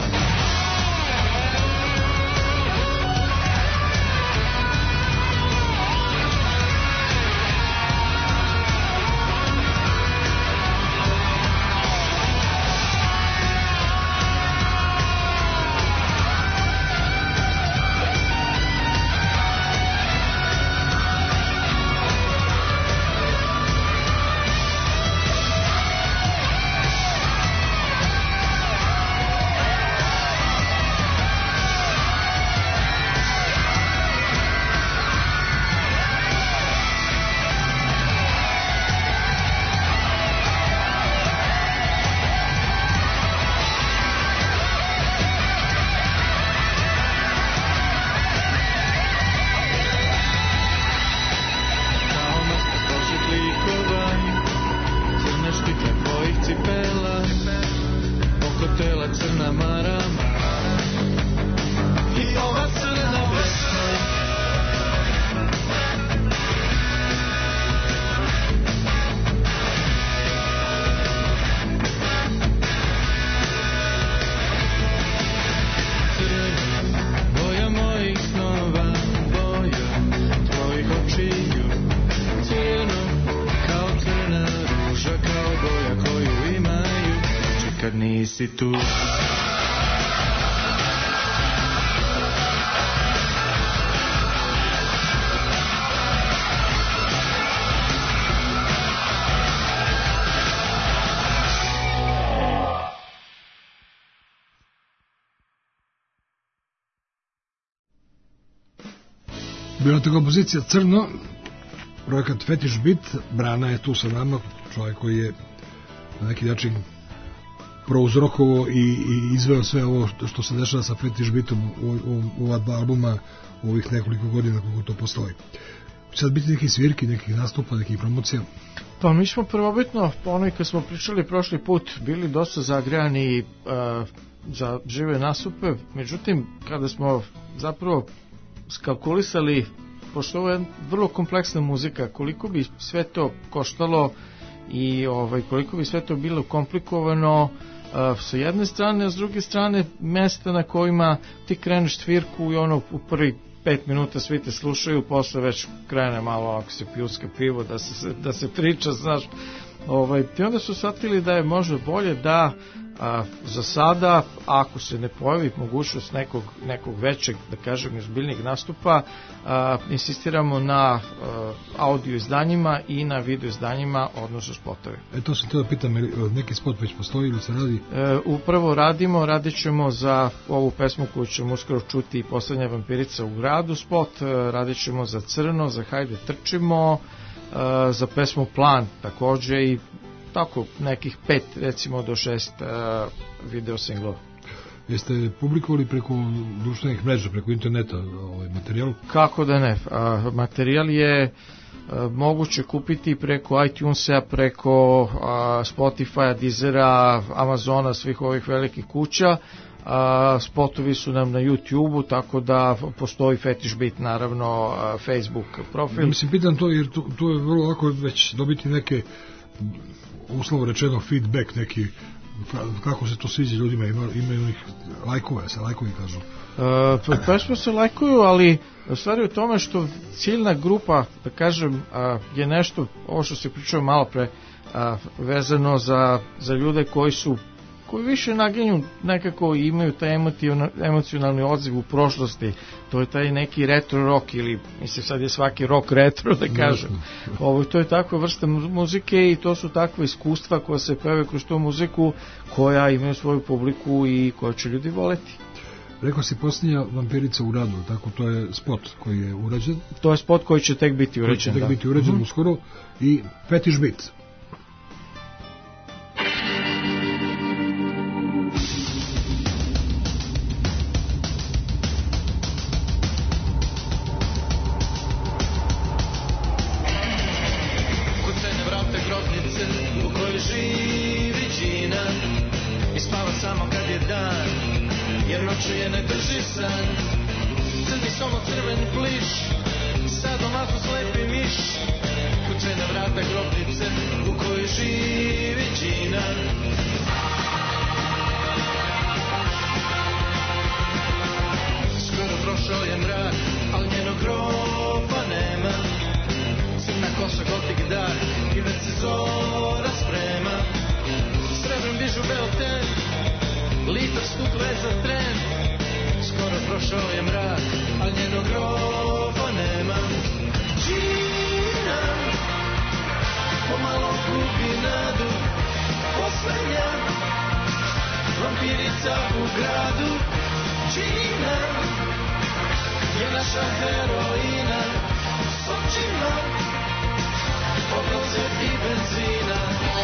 Si tu. Bila to kompozicija Crno, projekat Fetiš Bit. Brana je tu sa nama, čovjek koji je na neki način prouzrokovo i, i izveo sve ovo što, što se dešava sa Fetiš Bitom u, u, u ova dva albuma u ovih nekoliko godina kako to postoji. Će sad biti neki svirki, nekih nastupa, nekih promocija? Pa mi smo prvobitno, onoj kad smo pričali prošli put, bili dosta zagrejani uh, za žive nastupe, međutim kada smo zapravo skalkulisali, pošto ovo je vrlo kompleksna muzika, koliko bi sve to koštalo i ovaj, koliko bi sve to bilo komplikovano uh, sa jedne strane, a s druge strane mesta na kojima ti kreneš svirku i ono u prvi pet minuta svi te slušaju, posle već krene malo ako se pljuska pivo da se, da se priča, znaš, ovaj, i onda su shvatili da je možda bolje da a, za sada, ako se ne pojavi mogućnost nekog, nekog većeg, da kažem, izbiljnih nastupa, a, insistiramo na a, audio izdanjima i na video izdanjima, odnosno spotovi. E to sam te da pitam, neki spot već postoji ili se radi? E, upravo radimo, radit ćemo za ovu pesmu koju ćemo uskoro čuti, Poslednja vampirica u gradu spot, radit ćemo za Crno, za Hajde trčimo, za pesmu Plan takođe i tako nekih pet recimo do šest uh, video singlova. Jeste publikovali preko društvenih mreža, preko interneta ovaj materijal? Kako da ne, uh, materijal je uh, moguće kupiti preko iTunesa, preko uh, Spotify, Deezera, Amazona, svih ovih velikih kuća. A, spotovi su nam na YouTube-u, tako da postoji Fetiš Bit, naravno, a, Facebook profil. Mislim, pitam to jer tu, tu je vrlo lako već dobiti neke, uslovno rečeno, feedback, neki, kako se to sviđa ljudima, ima, imaju ih lajkove, se lajkovi kažu. E, pesme se lajkuju, ali stvari u tome što ciljna grupa, da kažem, a, je nešto, ovo što se pričao malo pre, a, vezano za, za ljude koji su koji više naginju nekako i imaju taj emocionalni odziv u prošlosti. To je taj neki retro rock ili, mislim, sad je svaki rock retro, da kažem. Ovo, to je takva vrsta muzike i to su takva iskustva koja se peve kroz tu muziku, koja imaju svoju publiku i koja će ljudi voleti. Rekao si Posljednja vampirica u gradu, tako to je spot koji je urađen. To je spot koji će tek biti urađen, koji će tek da. biti urađen mm-hmm. uskoro i Fetiš Bit. Čuje ne drži san, crni samo crven pliš, sad doma su slepi miš, kuće na vrata grobnice u kojoj živi džina. kažu Beoten, litar stukle za tren. Skoro prošao je mrak, al njenog grofa nema. Gina pomalo gubi nadu, poslednja vampirica u gradu. Gina je naša heroina, s očima odnoze i benzina.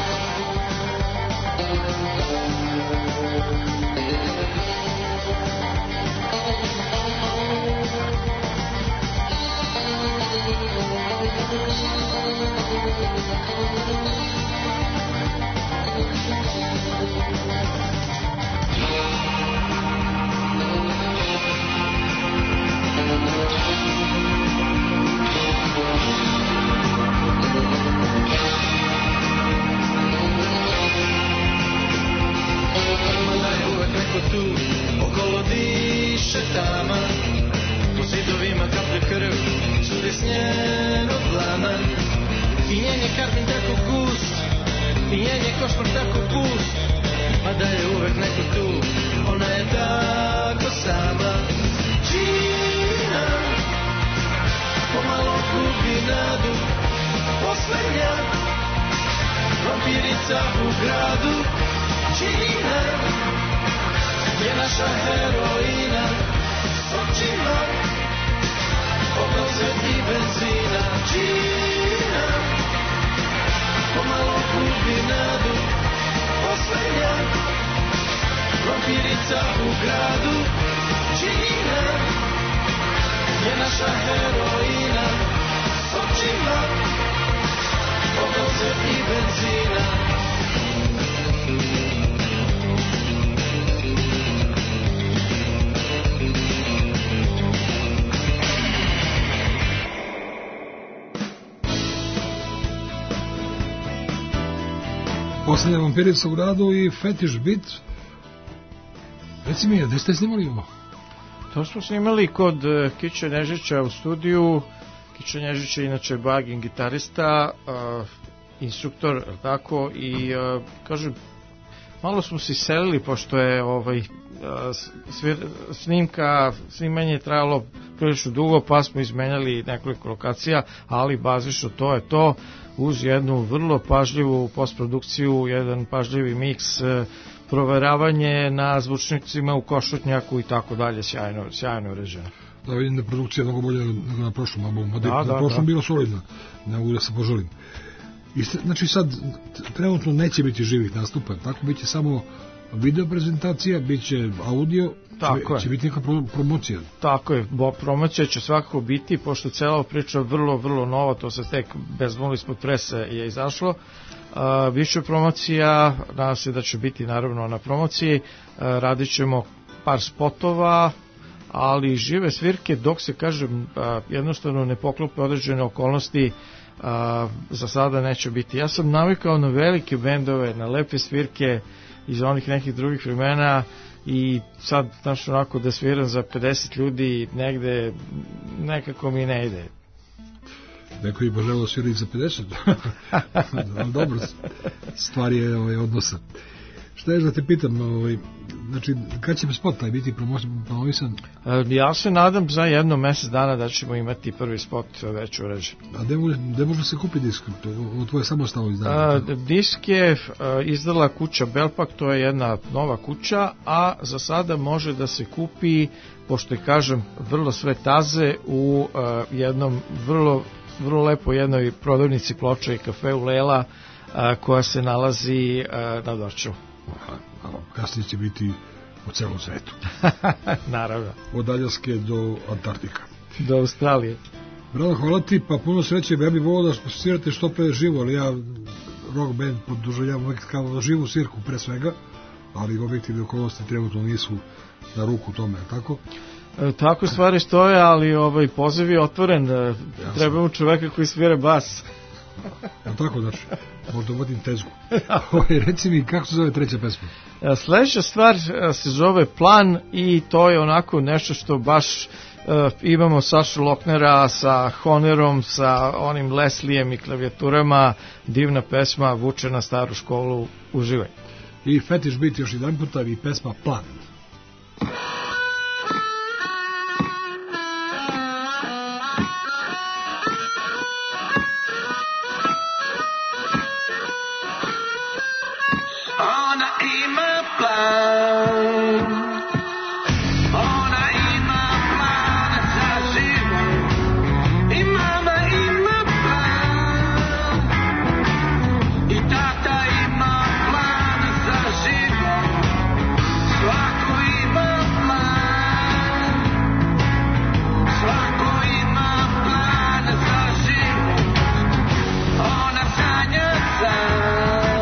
Tu okolo diše tama, po zidovima kaplje krv, curi s njenog dlana. I njen je karmin tako gust, i njen je košmar tako pust, a da je uvek neko tu, ona je tako sama. Gina pomalo gubi nadu, poslednja vampirica u gradu. Gina je naša heroina, s očima odnoze i benzina. Gina pomalo gubi nadu, poslednja vampirica u gradu. Gina je naša heroina, s očima odnoze i benzina. Poslednja vampirica u gradu i Fetiš bit. Reci mi, gde ste snimali ovo? To smo snimali kod uh, Kiće Nežića u studiju. Kiće Nežić je inače bagin gitarista, uh, instruktor, tako, i uh, kažem, malo smo se selili, pošto je ovaj, uh, svir, snimka, snimanje je trajalo prilično dugo, pa smo izmenjali nekoliko lokacija, ali bazično to je to, uz jednu vrlo pažljivu postprodukciju, jedan pažljivi miks, proveravanje na zvučnicima u Košutnjaku i tako dalje, sjajno, sjajno uređeno. Da, vidim da je produkcija mnogo bolja nego na prošlom albumu, da, na da, prošlom da. bilo solidno, ne mogu da se poželim. I, znači sad, trenutno neće biti živih nastupa, tako biće samo video prezentacija, bit će audio, tako će, će biti neka pro, promocija. Tako je, bo, promocija će svakako biti, pošto cela priča vrlo, vrlo nova, to se tek bezmolno ispod prese je izašlo. Uh, više promocija, nadam se da će biti naravno na promociji, uh, radit ćemo par spotova, ali žive svirke, dok se, kažem, uh, jednostavno ne poklope određene okolnosti, uh, za sada neće biti. Ja sam navikao na velike bendove, na lepe svirke iz onih nekih drugih vremena, i sad, znaš, onako da sviram za pedeset ljudi negde, nekako mi ne ide. Neko je poželao svirati za pedeset. Dobro, stvar je ovaj, odnosa. Šta je da te pitam, ovaj, znači, kad će spot taj biti promovisan? Ja se nadam za jedno mesec dana da ćemo imati prvi spot već uređen. A gde može, gde može se kupi disk? To, tvoje samostalno izdanje? Disk je izdala kuća Belpak, to je jedna nova kuća, a za sada može da se kupi, pošto je, kažem, vrlo sve taze, u jednom vrlo, vrlo lepo jednoj prodavnici ploča i kafeu Lela, koja se nalazi na Dorčevu. Kasnije će biti u celom svetu. Naravno. Od Aljaske do Antarktika. Do Australije. Brano, hvala ti, pa puno sreće, ja bih volao da svirate što pre živo, ali ja rock band podržavam uvijek kao živu svirku pre svega, ali objektivne okolnosti trenutno nisu na ruku tome, tako? E, tako stvari stoje, ali ovaj poziv je otvoren, e, trebamo čoveka koji svira bas. Ja, tako, znači, možda uvodim tezgu. Reci mi, kako se zove treća pesma? Sljedeća stvar se zove Plan, i to je onako nešto što baš uh, imamo Sašu Loknera sa Honerom, sa onim Leslijem i klavijaturama, divna pesma, vuče na staru školu, uživaj. I Fetish Beat još jedan puta i pesma Plan. Ona ima plan, ona ima plan za život, i mama ima plan, i tata ima plan za život, svako ima plan, svako ima plan za život, ona sanja sam.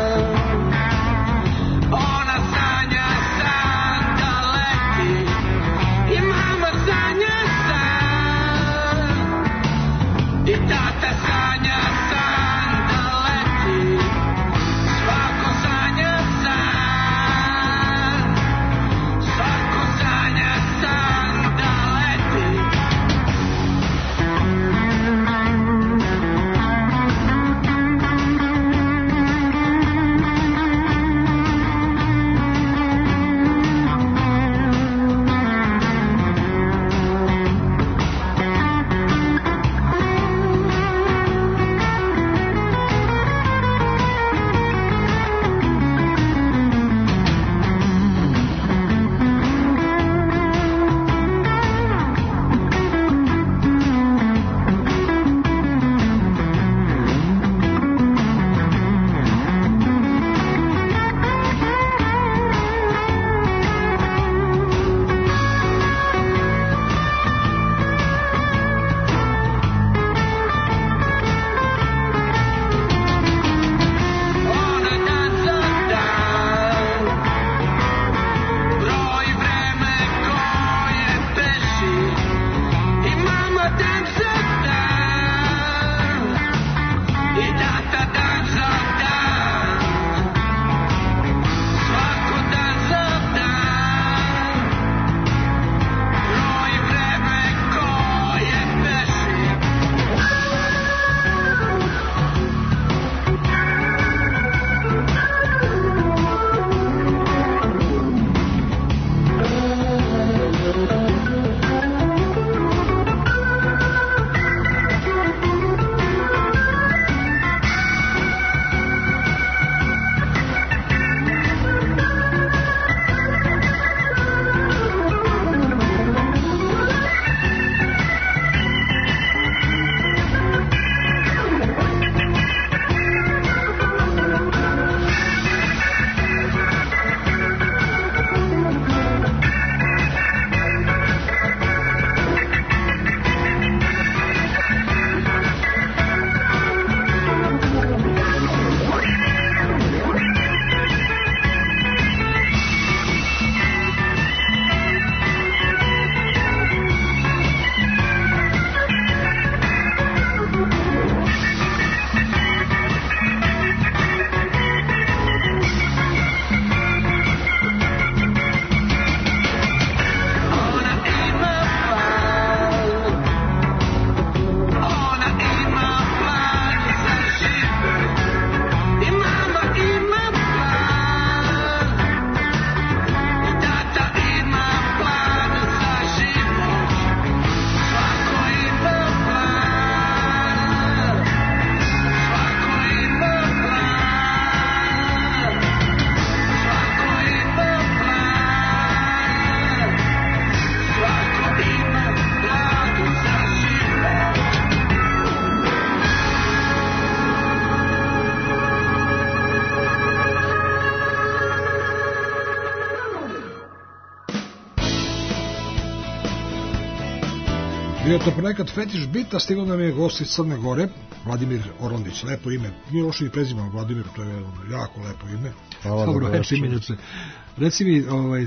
Bio je to ponekad Fetish Beat, a stigao nam je gost iz Crne Gore, Vladimir Orlandić, lepo ime, nije loše i prezimano Vladimir, to je jako lepo ime. Hvala. Dobro, lepo imenjuce. Reci mi, ovaj,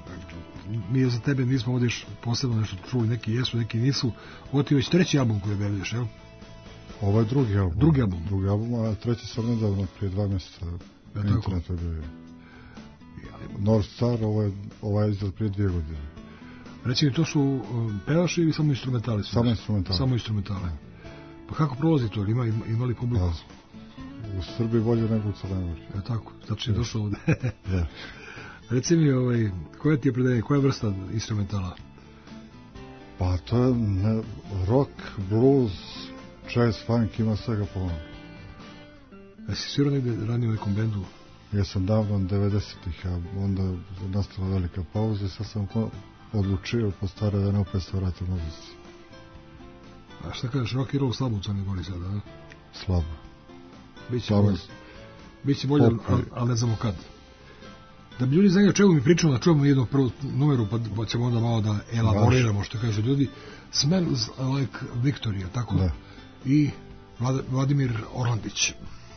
mi za tebe nismo ovdje posebno nešto čuli, neki jesu, neki nisu, ovo ti je već treći album koji objavljaš, jel? Ovo je drugi album. Drugi album. Drugi album, a treći sam nedavno, prije dva mjeseca na ja, internetu je bio. North Star, ovo je, ovo je izdal prije dvije godine. Reci mi, to su um, pevaši ili samo instrumentali? Samo instrumentali. Samo instrumentali. Pa kako prolazi to? Ima, ima li publiku? u Srbiji bolje nego u Crnoj Gori. Je tako, znači je došao ovde. Da. Reci mi, ovaj, koja ti je predaje, koja vrsta instrumentala? Pa to je ne, rock, blues, jazz, funk, ima svega po ovom. Jesi svirao negde ranije u nekom bendu? Ja sam davno devedesetih, a onda nastala velika pauza i sad sam odlučio po stare dane opet se vratiti u muzici. A šta kažeš, rock and roll slabo u Crnoj Gori sada, a? Slabo. Biće bolje, biće bolje, ali, ali ne znamo kad. Da bi ljudi znali o čemu mi pričamo, da čujemo jednu prvu numeru, pa ćemo onda malo da elaboriramo, što kažu ljudi. Smells Like Victory, tako? Da. I Vlad, Vladimir Orlandić.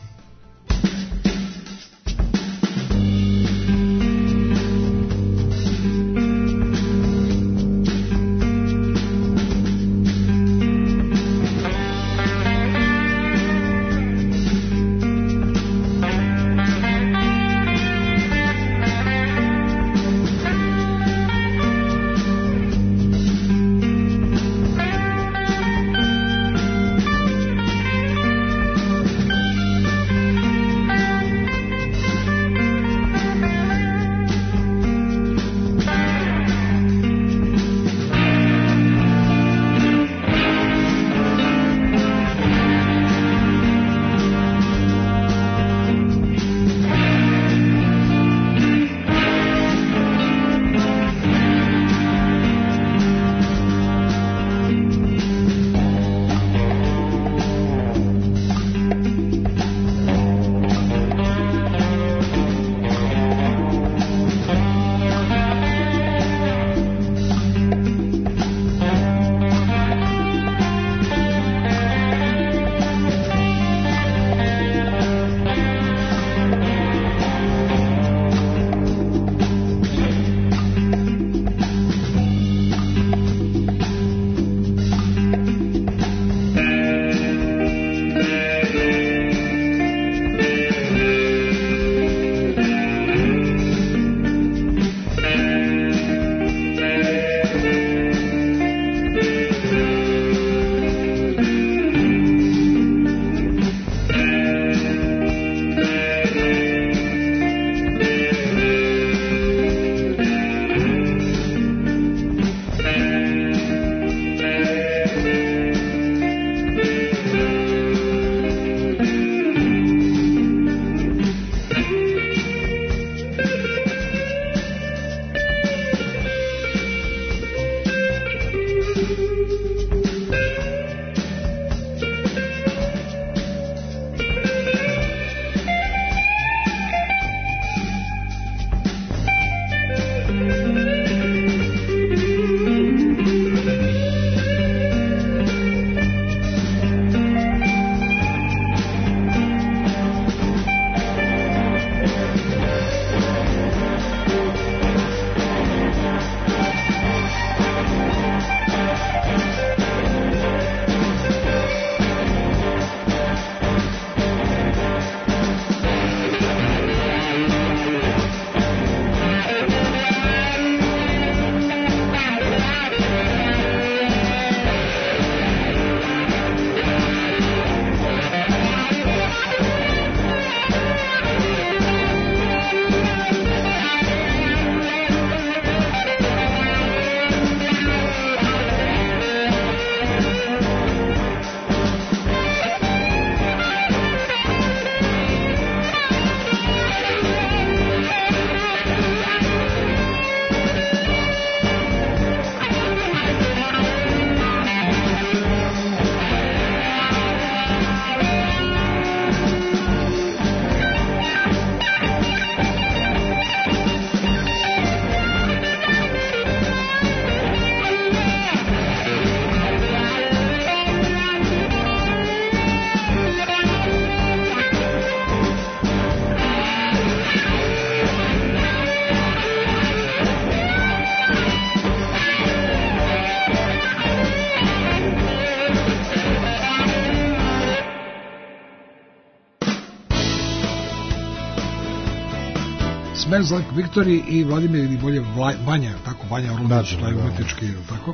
Smells Like Victory i Vladimir ili bolje Vanja, tako, Vanja Orlandić, taj umetnički, tako.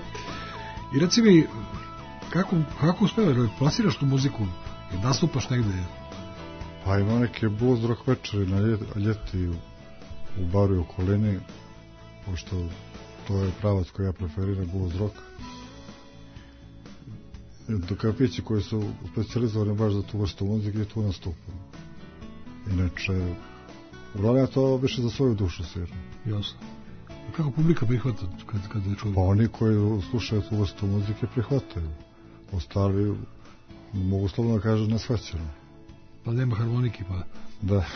I reci mi, kako, kako uspeva, plasiraš tu muziku, jer nastupaš negde? Pa ima neke blues rock večeri na ljeti, ljeti u, u baru i okolini, pošto to je pravac koji ja preferiram, blues rock. Do kafići koji su specializovani baš za tu vrstu muzike i tu nastupam. Inače, uglavnom ja to više za svoju dušu sviram. Jasno. I kako publika prihvata kad, kad je čuo? Pa oni koji slušaju tu vrstu muzike prihvataju. Ostali, mogu slobodno da kažem, ne shvaćaju. Pa nema harmoniki, pa... Da.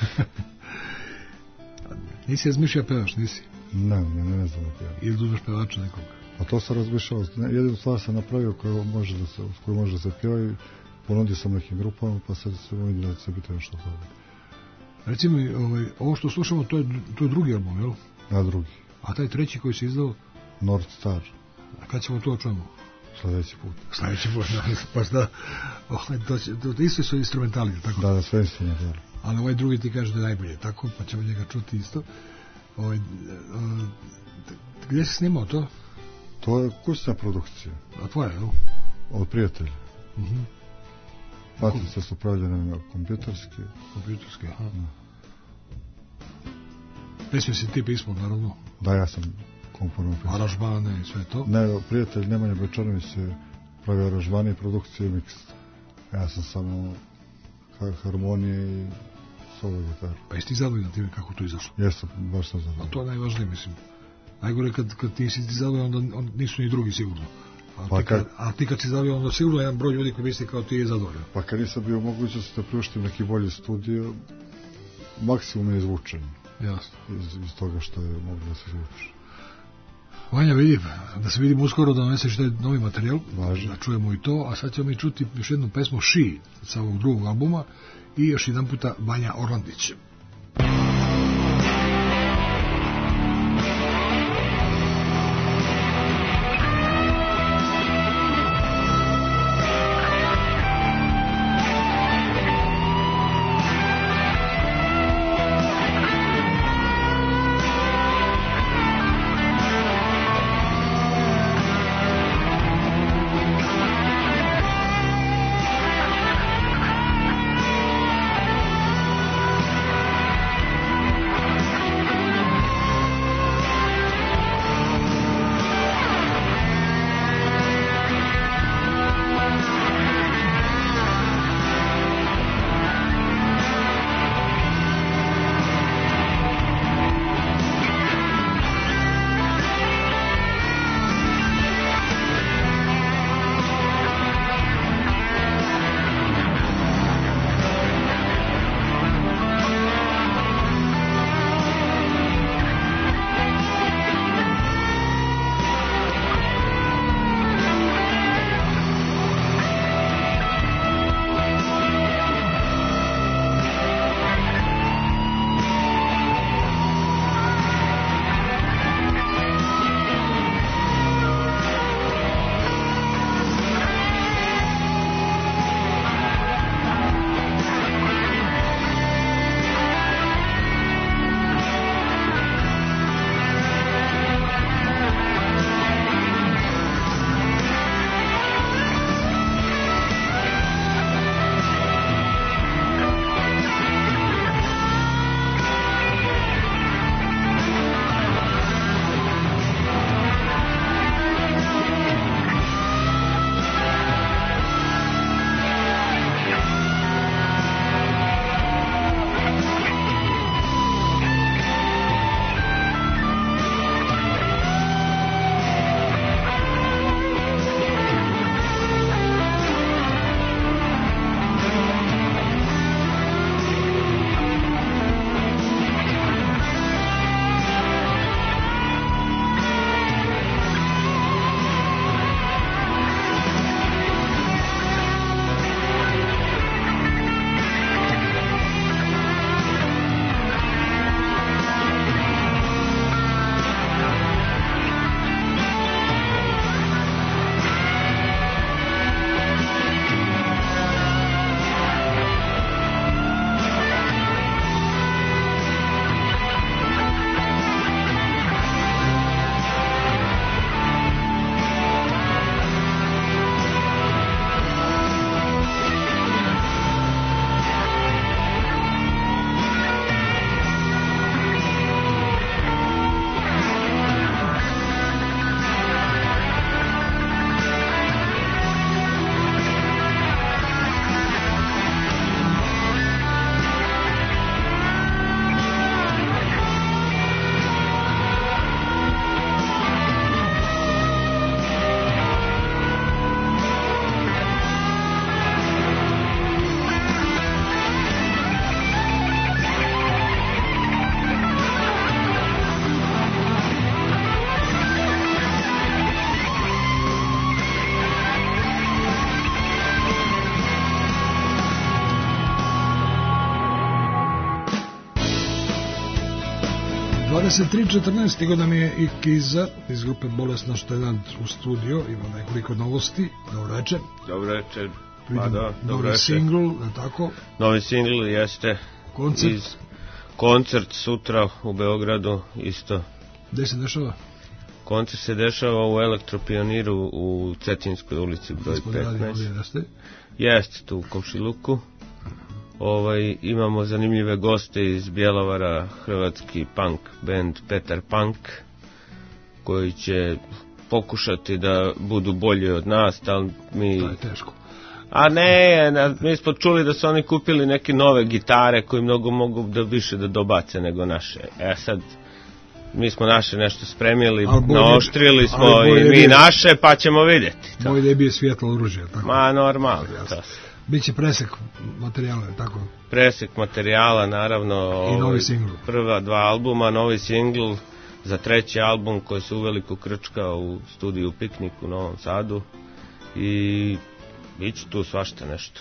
Nisi razmišljao pevaš, nisi? Ne, ne, ne znam da pevam. Ili da uzmeš pevača nekog? A to sam razmišljao. Jedinu stvar sam napravio koju može da se, koju može da se pjeva i ponudio sam nekim grupama, pa sad se vidim da će biti nešto toga. Reci mi, ovaj, ovo što slušamo, to je, to je drugi album, jel? Na drugi. A taj treći koji se izdao? North Star. A kad ćemo to čujemo? Sljedeći put. Sljedeći put, no, pa šta? Ovaj, to, će, to, to isto su instrumentali, tako? Da, da, sve instrumentali. Ali ovaj drugi ti kaže da je najbolje, tako? Pa ćemo njega čuti isto. Ovaj, uh, gdje si snimao to? To je kućna produkcija. A tvoja, jel? Od prijatelja. Mhm. Matice su pravljene kompjuterski. Kompjuterski, aha. Da. Pesme si ti pismo, naravno. Da, ja sam komponovao pesme. Aranžmane i sve to? Ne, prijatelj Nemanja Bečanović je pravio aranžmane i produkcije i miks. Ja sam samo harmonije i solo gitaru. Pa jesi ti zadovoljan time kako to izašlo? Jesam, baš sam zadovoljan. A to je najvažnije, mislim. Najgore kad, kad ti si zadovoljan, onda, onda nisu ni drugi sigurno. A, pa ti, kad, kad, a ti kad si zadovoljan, onda sigurno jedan broj ljudi koji misli kao ti je zadovoljan. Pa kad nisam bio mogućnost da priuštim neki bolji studio, maksimum je izvučen. Jasno. Iz, iz toga što je mogu da se izvuče. Vanja, vidim, da se vidimo uskoro da doneseš taj novi materijal. Važno. Da čujemo i to, a sad ćemo mi čuti još jednu pesmu She sa ovog drugog albuma i još jedan puta Vanja Orlandić. Thank dvadeset tri četrnaest stigo nam je i Kiza iz grupe Bolesna štenad u studio, ima nekoliko novosti. Dobro večer. Dobro večer. Pa da, novi singl, je tako? Novi singl jeste. Koncert? Iz, koncert sutra u Beogradu isto. Gde se dešava? Koncert se dešava u Elektropioniru u Cetinskoj ulici broj petnaest. Jeste? Jeste, tu u Komšiluku. Ovaj, imamo zanimljive goste iz Bjelovara, hrvatski punk band Petar Punk, koji će pokušati da budu bolji od nas, ali mi... To je teško. A ne, mi smo čuli da su oni kupili neke nove gitare koji mnogo mogu da više da dobace nego naše. E sad, mi smo naše nešto spremili, naoštrili smo i mi naše, pa ćemo vidjeti. Moj debi je svjetlo oružje, tako? Ma, normalno. Biće presek materijala, tako? Presek materijala, naravno. I novi singl. Prva dva albuma, novi singl za treći album koji se uveliko krčka u studiju Piknik u Novom Sadu. I biće tu svašta nešto.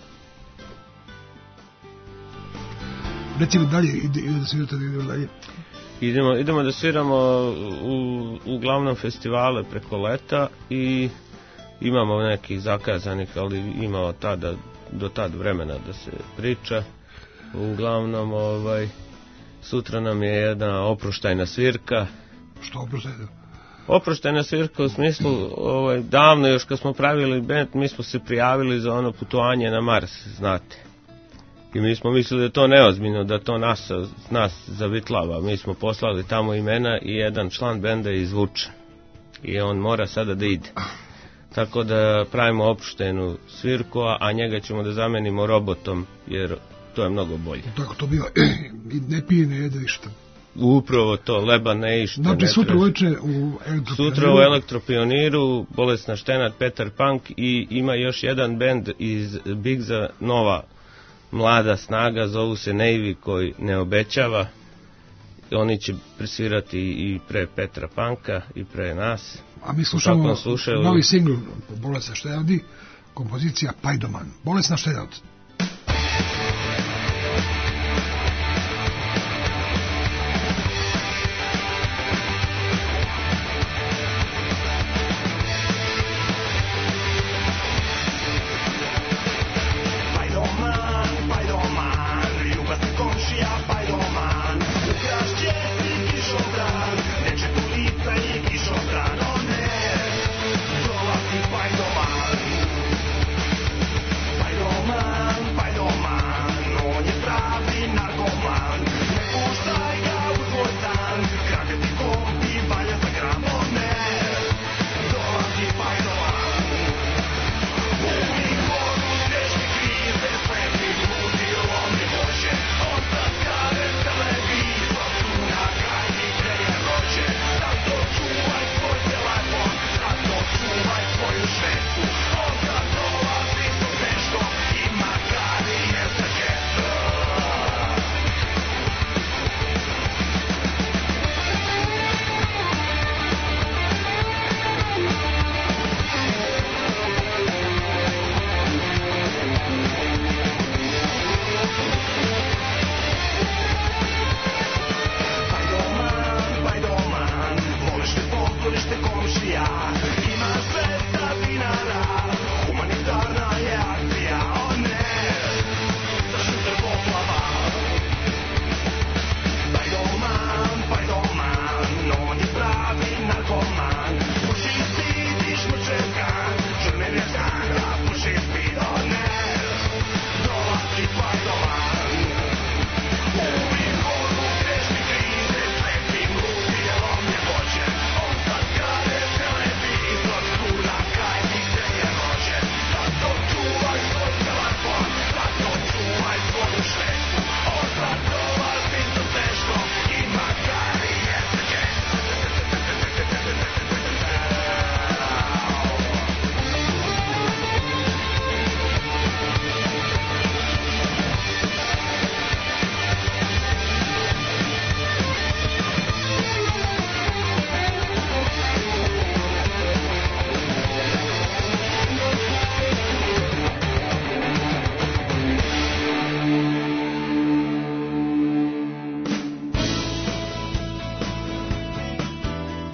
Recimo dalje, ide da svirate da idemo dalje? Idemo, idemo da sviramo u, uglavnom festivale preko leta i imamo nekih zakazanih, ali imamo tada, do tad vremena da se priča. Uglavnom, ovaj, sutra nam je jedna oproštajna svirka. Što oproštajna? Oproštajna svirka u smislu, ovaj, davno još kad smo pravili band, mi smo se prijavili za ono putovanje na Mars, znate. I mi smo mislili da je to neozbiljno, da to nas, nas zavitlava. Mi smo poslali tamo imena i jedan član benda je izvučen. I on mora sada da ide. Tako da pravimo opuštenu svirku, a njega ćemo da zamenimo robotom, jer to je mnogo bolje. Tako to biva. I ne pije, ne jede ništa. Upravo to, leba ne išta. Znači sutra uveče u Elektropioniru. Sutra u Elektropioniru, Bolesna štenad, Petar Punk i ima još jedan bend iz Bigza, nova mlada snaga, zovu se Navy, koji ne obećava. Oni će presvirati i pre Petra Panka i pre nas. A mi slušamo novi singl Bolesna štenad, kompozicija Pajdoman. Bolesna štenad. Pajdoman,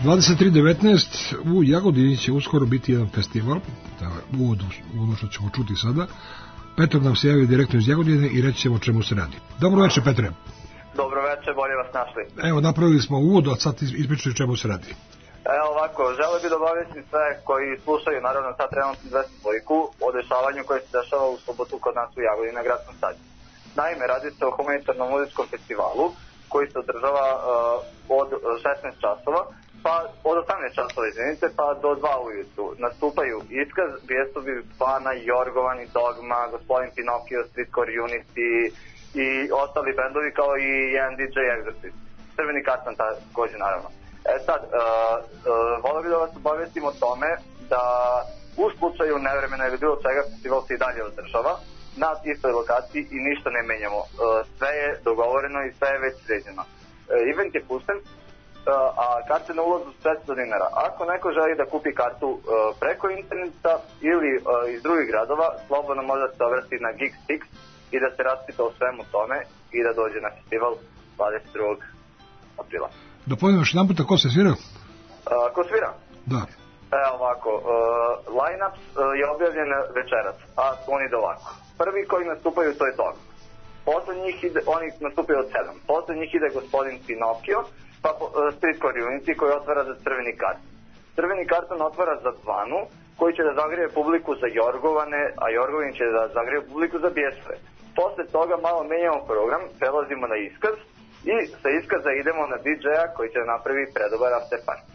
dvadeset tri devetnaest u Jagodini će uskoro biti jedan festival, da uvod ono što ćemo čuti sada. Petar nam se javio direktno iz Jagodine i reći ćemo o čemu se radi. Dobro večer, Petre. Dobro večer, bolje vas našli. Evo, napravili smo uvod, a sad ispričaju čemu se radi. Evo ovako, želeo bih da obavijestim sve koji slušaju, naravno sad trenutno dvesta dvojku, o dešavanju koje se dešava u subotu kod nas u Jagodini na gradskom stadionu. Naime, radi se o humanitarnom muzičkom festivalu koji se održava uh, od šesnaest časova, pa od osamnaest časova, izvinite, pa do dva ujutru. Nastupaju Iskaz, Bijestovi, Pana, Jorgovan i Dogma, Gospodin Pinokio, Streetcore Unity i ostali bendovi kao i jedan D J Exorcist. Crveni karton takođe, naravno. E sad, uh, uh, volio bih da vas obavijestim o tome da u slučaju nevremena ili bilo čega festival se i dalje održava na istoj lokaciji i ništa ne menjamo. Uh, sve je dogovoreno i sve je već sređeno. Uh, event je pušten, uh, a karte na ulazu su četiristo dinara. Ako neko želi da kupi kartu uh, preko interneta ili uh, iz drugih gradova, slobodno može da se obrati na Geek Six i da se raspita o svemu tome i da dođe na festival dvadeset drugog aprila. Da povijem još jedan puta, ko se svira? Uh, ko svira? Da. Evo ovako, uh, line-up uh, je objavljen večeras, a on ide ovako. Prvi koji nastupaju to je Dog. Posle njih ide, oni nastupaju od sedam. Posle njih ide Gospodin Pinokio, pa uh, Streetcore Unity koji otvara za crveni karton. Crveni karton otvara za Dvanu, koji će da zagrije publiku za Jorgovane, a Jorgovin će da zagrije publiku za Bijesove. Posle toga malo menjamo program, prelazimo na Iskaz i sa Iskaza idemo na D J-a koji će da napravi predobar after party.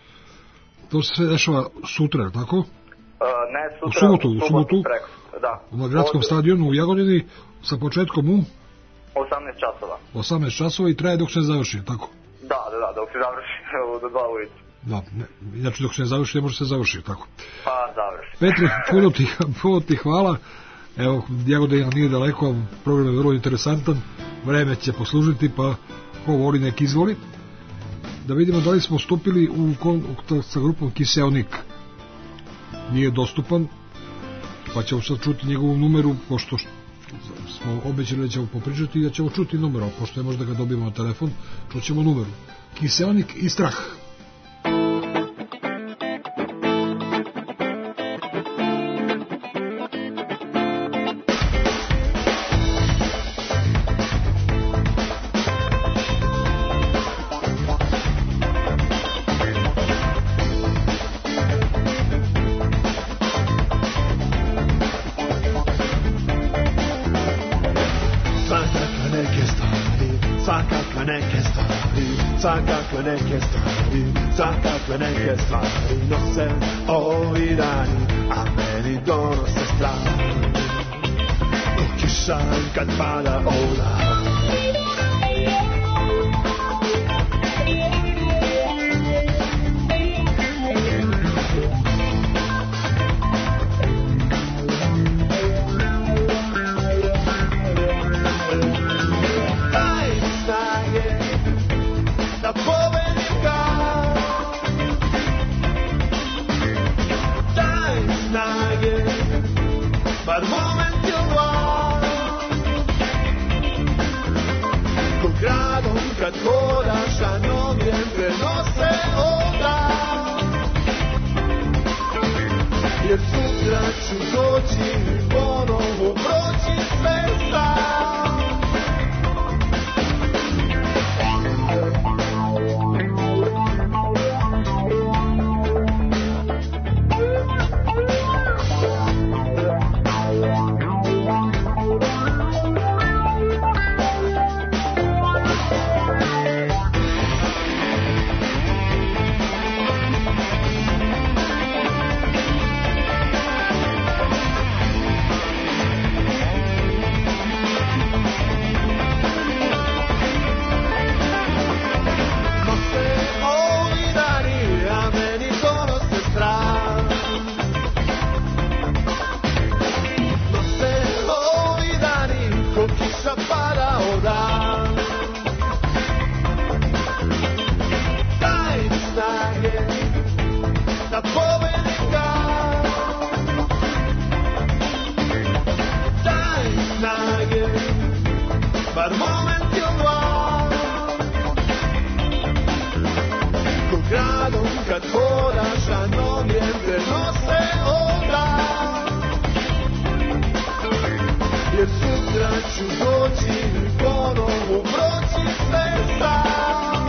To se sve dešava sutra, tako? Uh, ne, sutra. U subotu, u subotu, preko, da. Na gradskom Od... stadionu u Jagodini sa početkom u osamnaest časova. osamnaest časova i traje dok se ne završi, tako? Da, da, da, dok se završi do dva ujutru. Da, ne, inače dok se ne završi ne može se završi, tako? Pa završi. Petre, puno ti, puno ti hvala. Evo, Jagodina nije daleko, program je vrlo interesantan, vreme će poslužiti, pa ko voli nek izvoli. Da vidimo da li smo stupili u kontakt sa grupom Kiseonik. Nije dostupan, pa ćemo sad čuti njegovu numeru, pošto smo obećali da ćemo popričati i da ćemo čuti numeru, pošto je možda ga dobijemo na telefon, čućemo numeru. Kiseonik i Strah. Svakakve neke stvari, svakakve neke stvari nose ovi dani, a meni donose strah. Ko kiša kad pada oda. Kad hodaš, a noge prenose oda. Jer sutra ću doći i ponovo proći sve sam. ću doći i ponovo proći sve sam.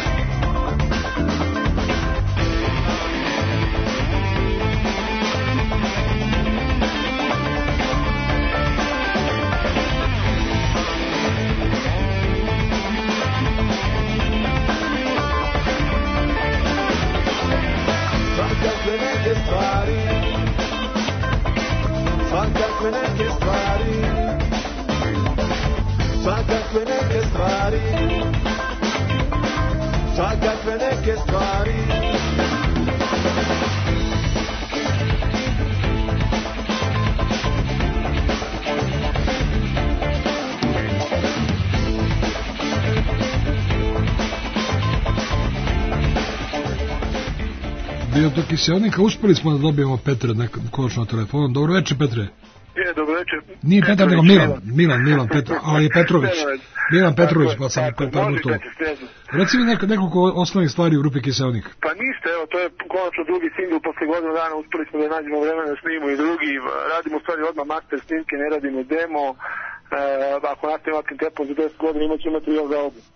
Svakakve neke stvari, svakakve neke stvari, svakakve neke stvari, svakakve neke stvari. Bio to Kiselnika, uspeli smo da dobijemo Petra nekad, konačno telefonom. Dobro večer, Petre. Je, dobro večer. Nije Petar, nego Milan, Milan, Milan, Petar, ali je Petrović. Milan Petrović, pa sam Petar to. Reci mi neko, nekoliko osnovnih stvari u grupi Kiselnik. Pa ništa, evo, to je konačno drugi singl, posle godinu dana uspeli smo da nađemo vremena da snimimo i drugi. Radimo stvari odmah master snimke, ne radimo demo. E, ako nastavimo ovakvim tempom za deset godina imat ćemo materijal za album.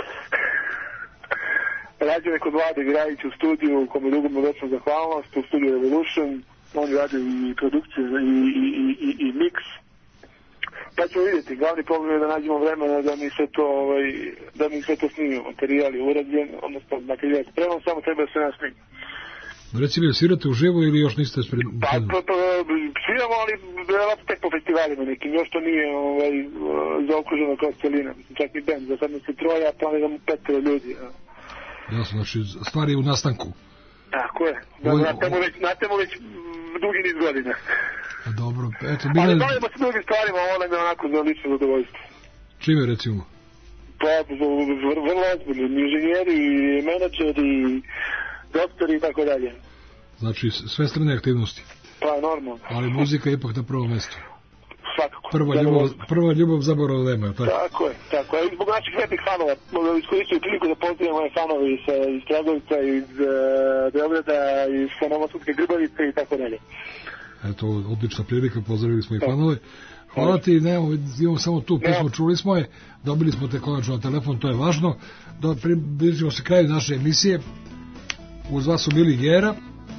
Radio je kod Vlade Grajić u studiju, kome dugom večnu zahvalnost, u studiju Revolution. On radi i produkciju i, i, i, i, i mix. Pa ćemo vidjeti, glavni problem je da nađemo vremena da mi sve to, ovaj, da mi sve to snimimo. Materijal je urađen, odnosno materijal je spreman, samo treba da se nas snimi. Reci mi, svirate u živo ili još niste spremni? Pa, pa, pa sviramo, ali vjerojatno tek po festivalima nekim, još to nije ovaj, zaokruženo kao celina. Mislim, čak i band, za sad mi se troja, planiramo petero ljudi. Ja. Jasno, znači stvari je u nastanku. Tako je, da, na temu već, na temu već dugi niz godina. A dobro, eto, bile... Ali bavimo se drugim stvarima, ovo nam je onako za lično zadovoljstvo. Čime recimo? Pa, vrlo ozbiljno, inženjeri, menadžeri, doktori i tako dalje. Znači, sve strane aktivnosti. Pa, normalno. Ali muzika je ipak na prvom mjestu. Svakako. Prva ljubav, prva ljubav zaborav nema, tako? Tako je, tako je. Zbog naših lepih fanova, iskoristio priliku da pozdravim moje fanove iz, iz Kragovica, iz uh, Beograda, iz Novosadske Grbavice i tako dalje. Eto, odlična prilika, pozdravili smo i fanove. Hvala ti, ne, imamo samo tu pismo, čuli smo je, dobili smo te konačno na telefon, to je važno. Približimo se kraju naše emisije. Uz vas su bili Gera,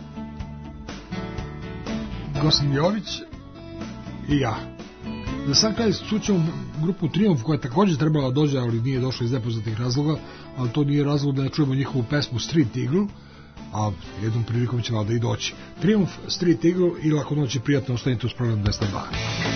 Gosan Jović i ja. Za sam kraj čućemo grupu Triumf koja je također trebala dođe, ali nije došla iz nepoznatih razloga, ali to nije razlog da ne čujemo njihovu pesmu Street Eagle, a jednom prilikom će valjda i doći. Triumf, Street Eagle i lako noći, prijatno, ostanite uz program dvesta dva.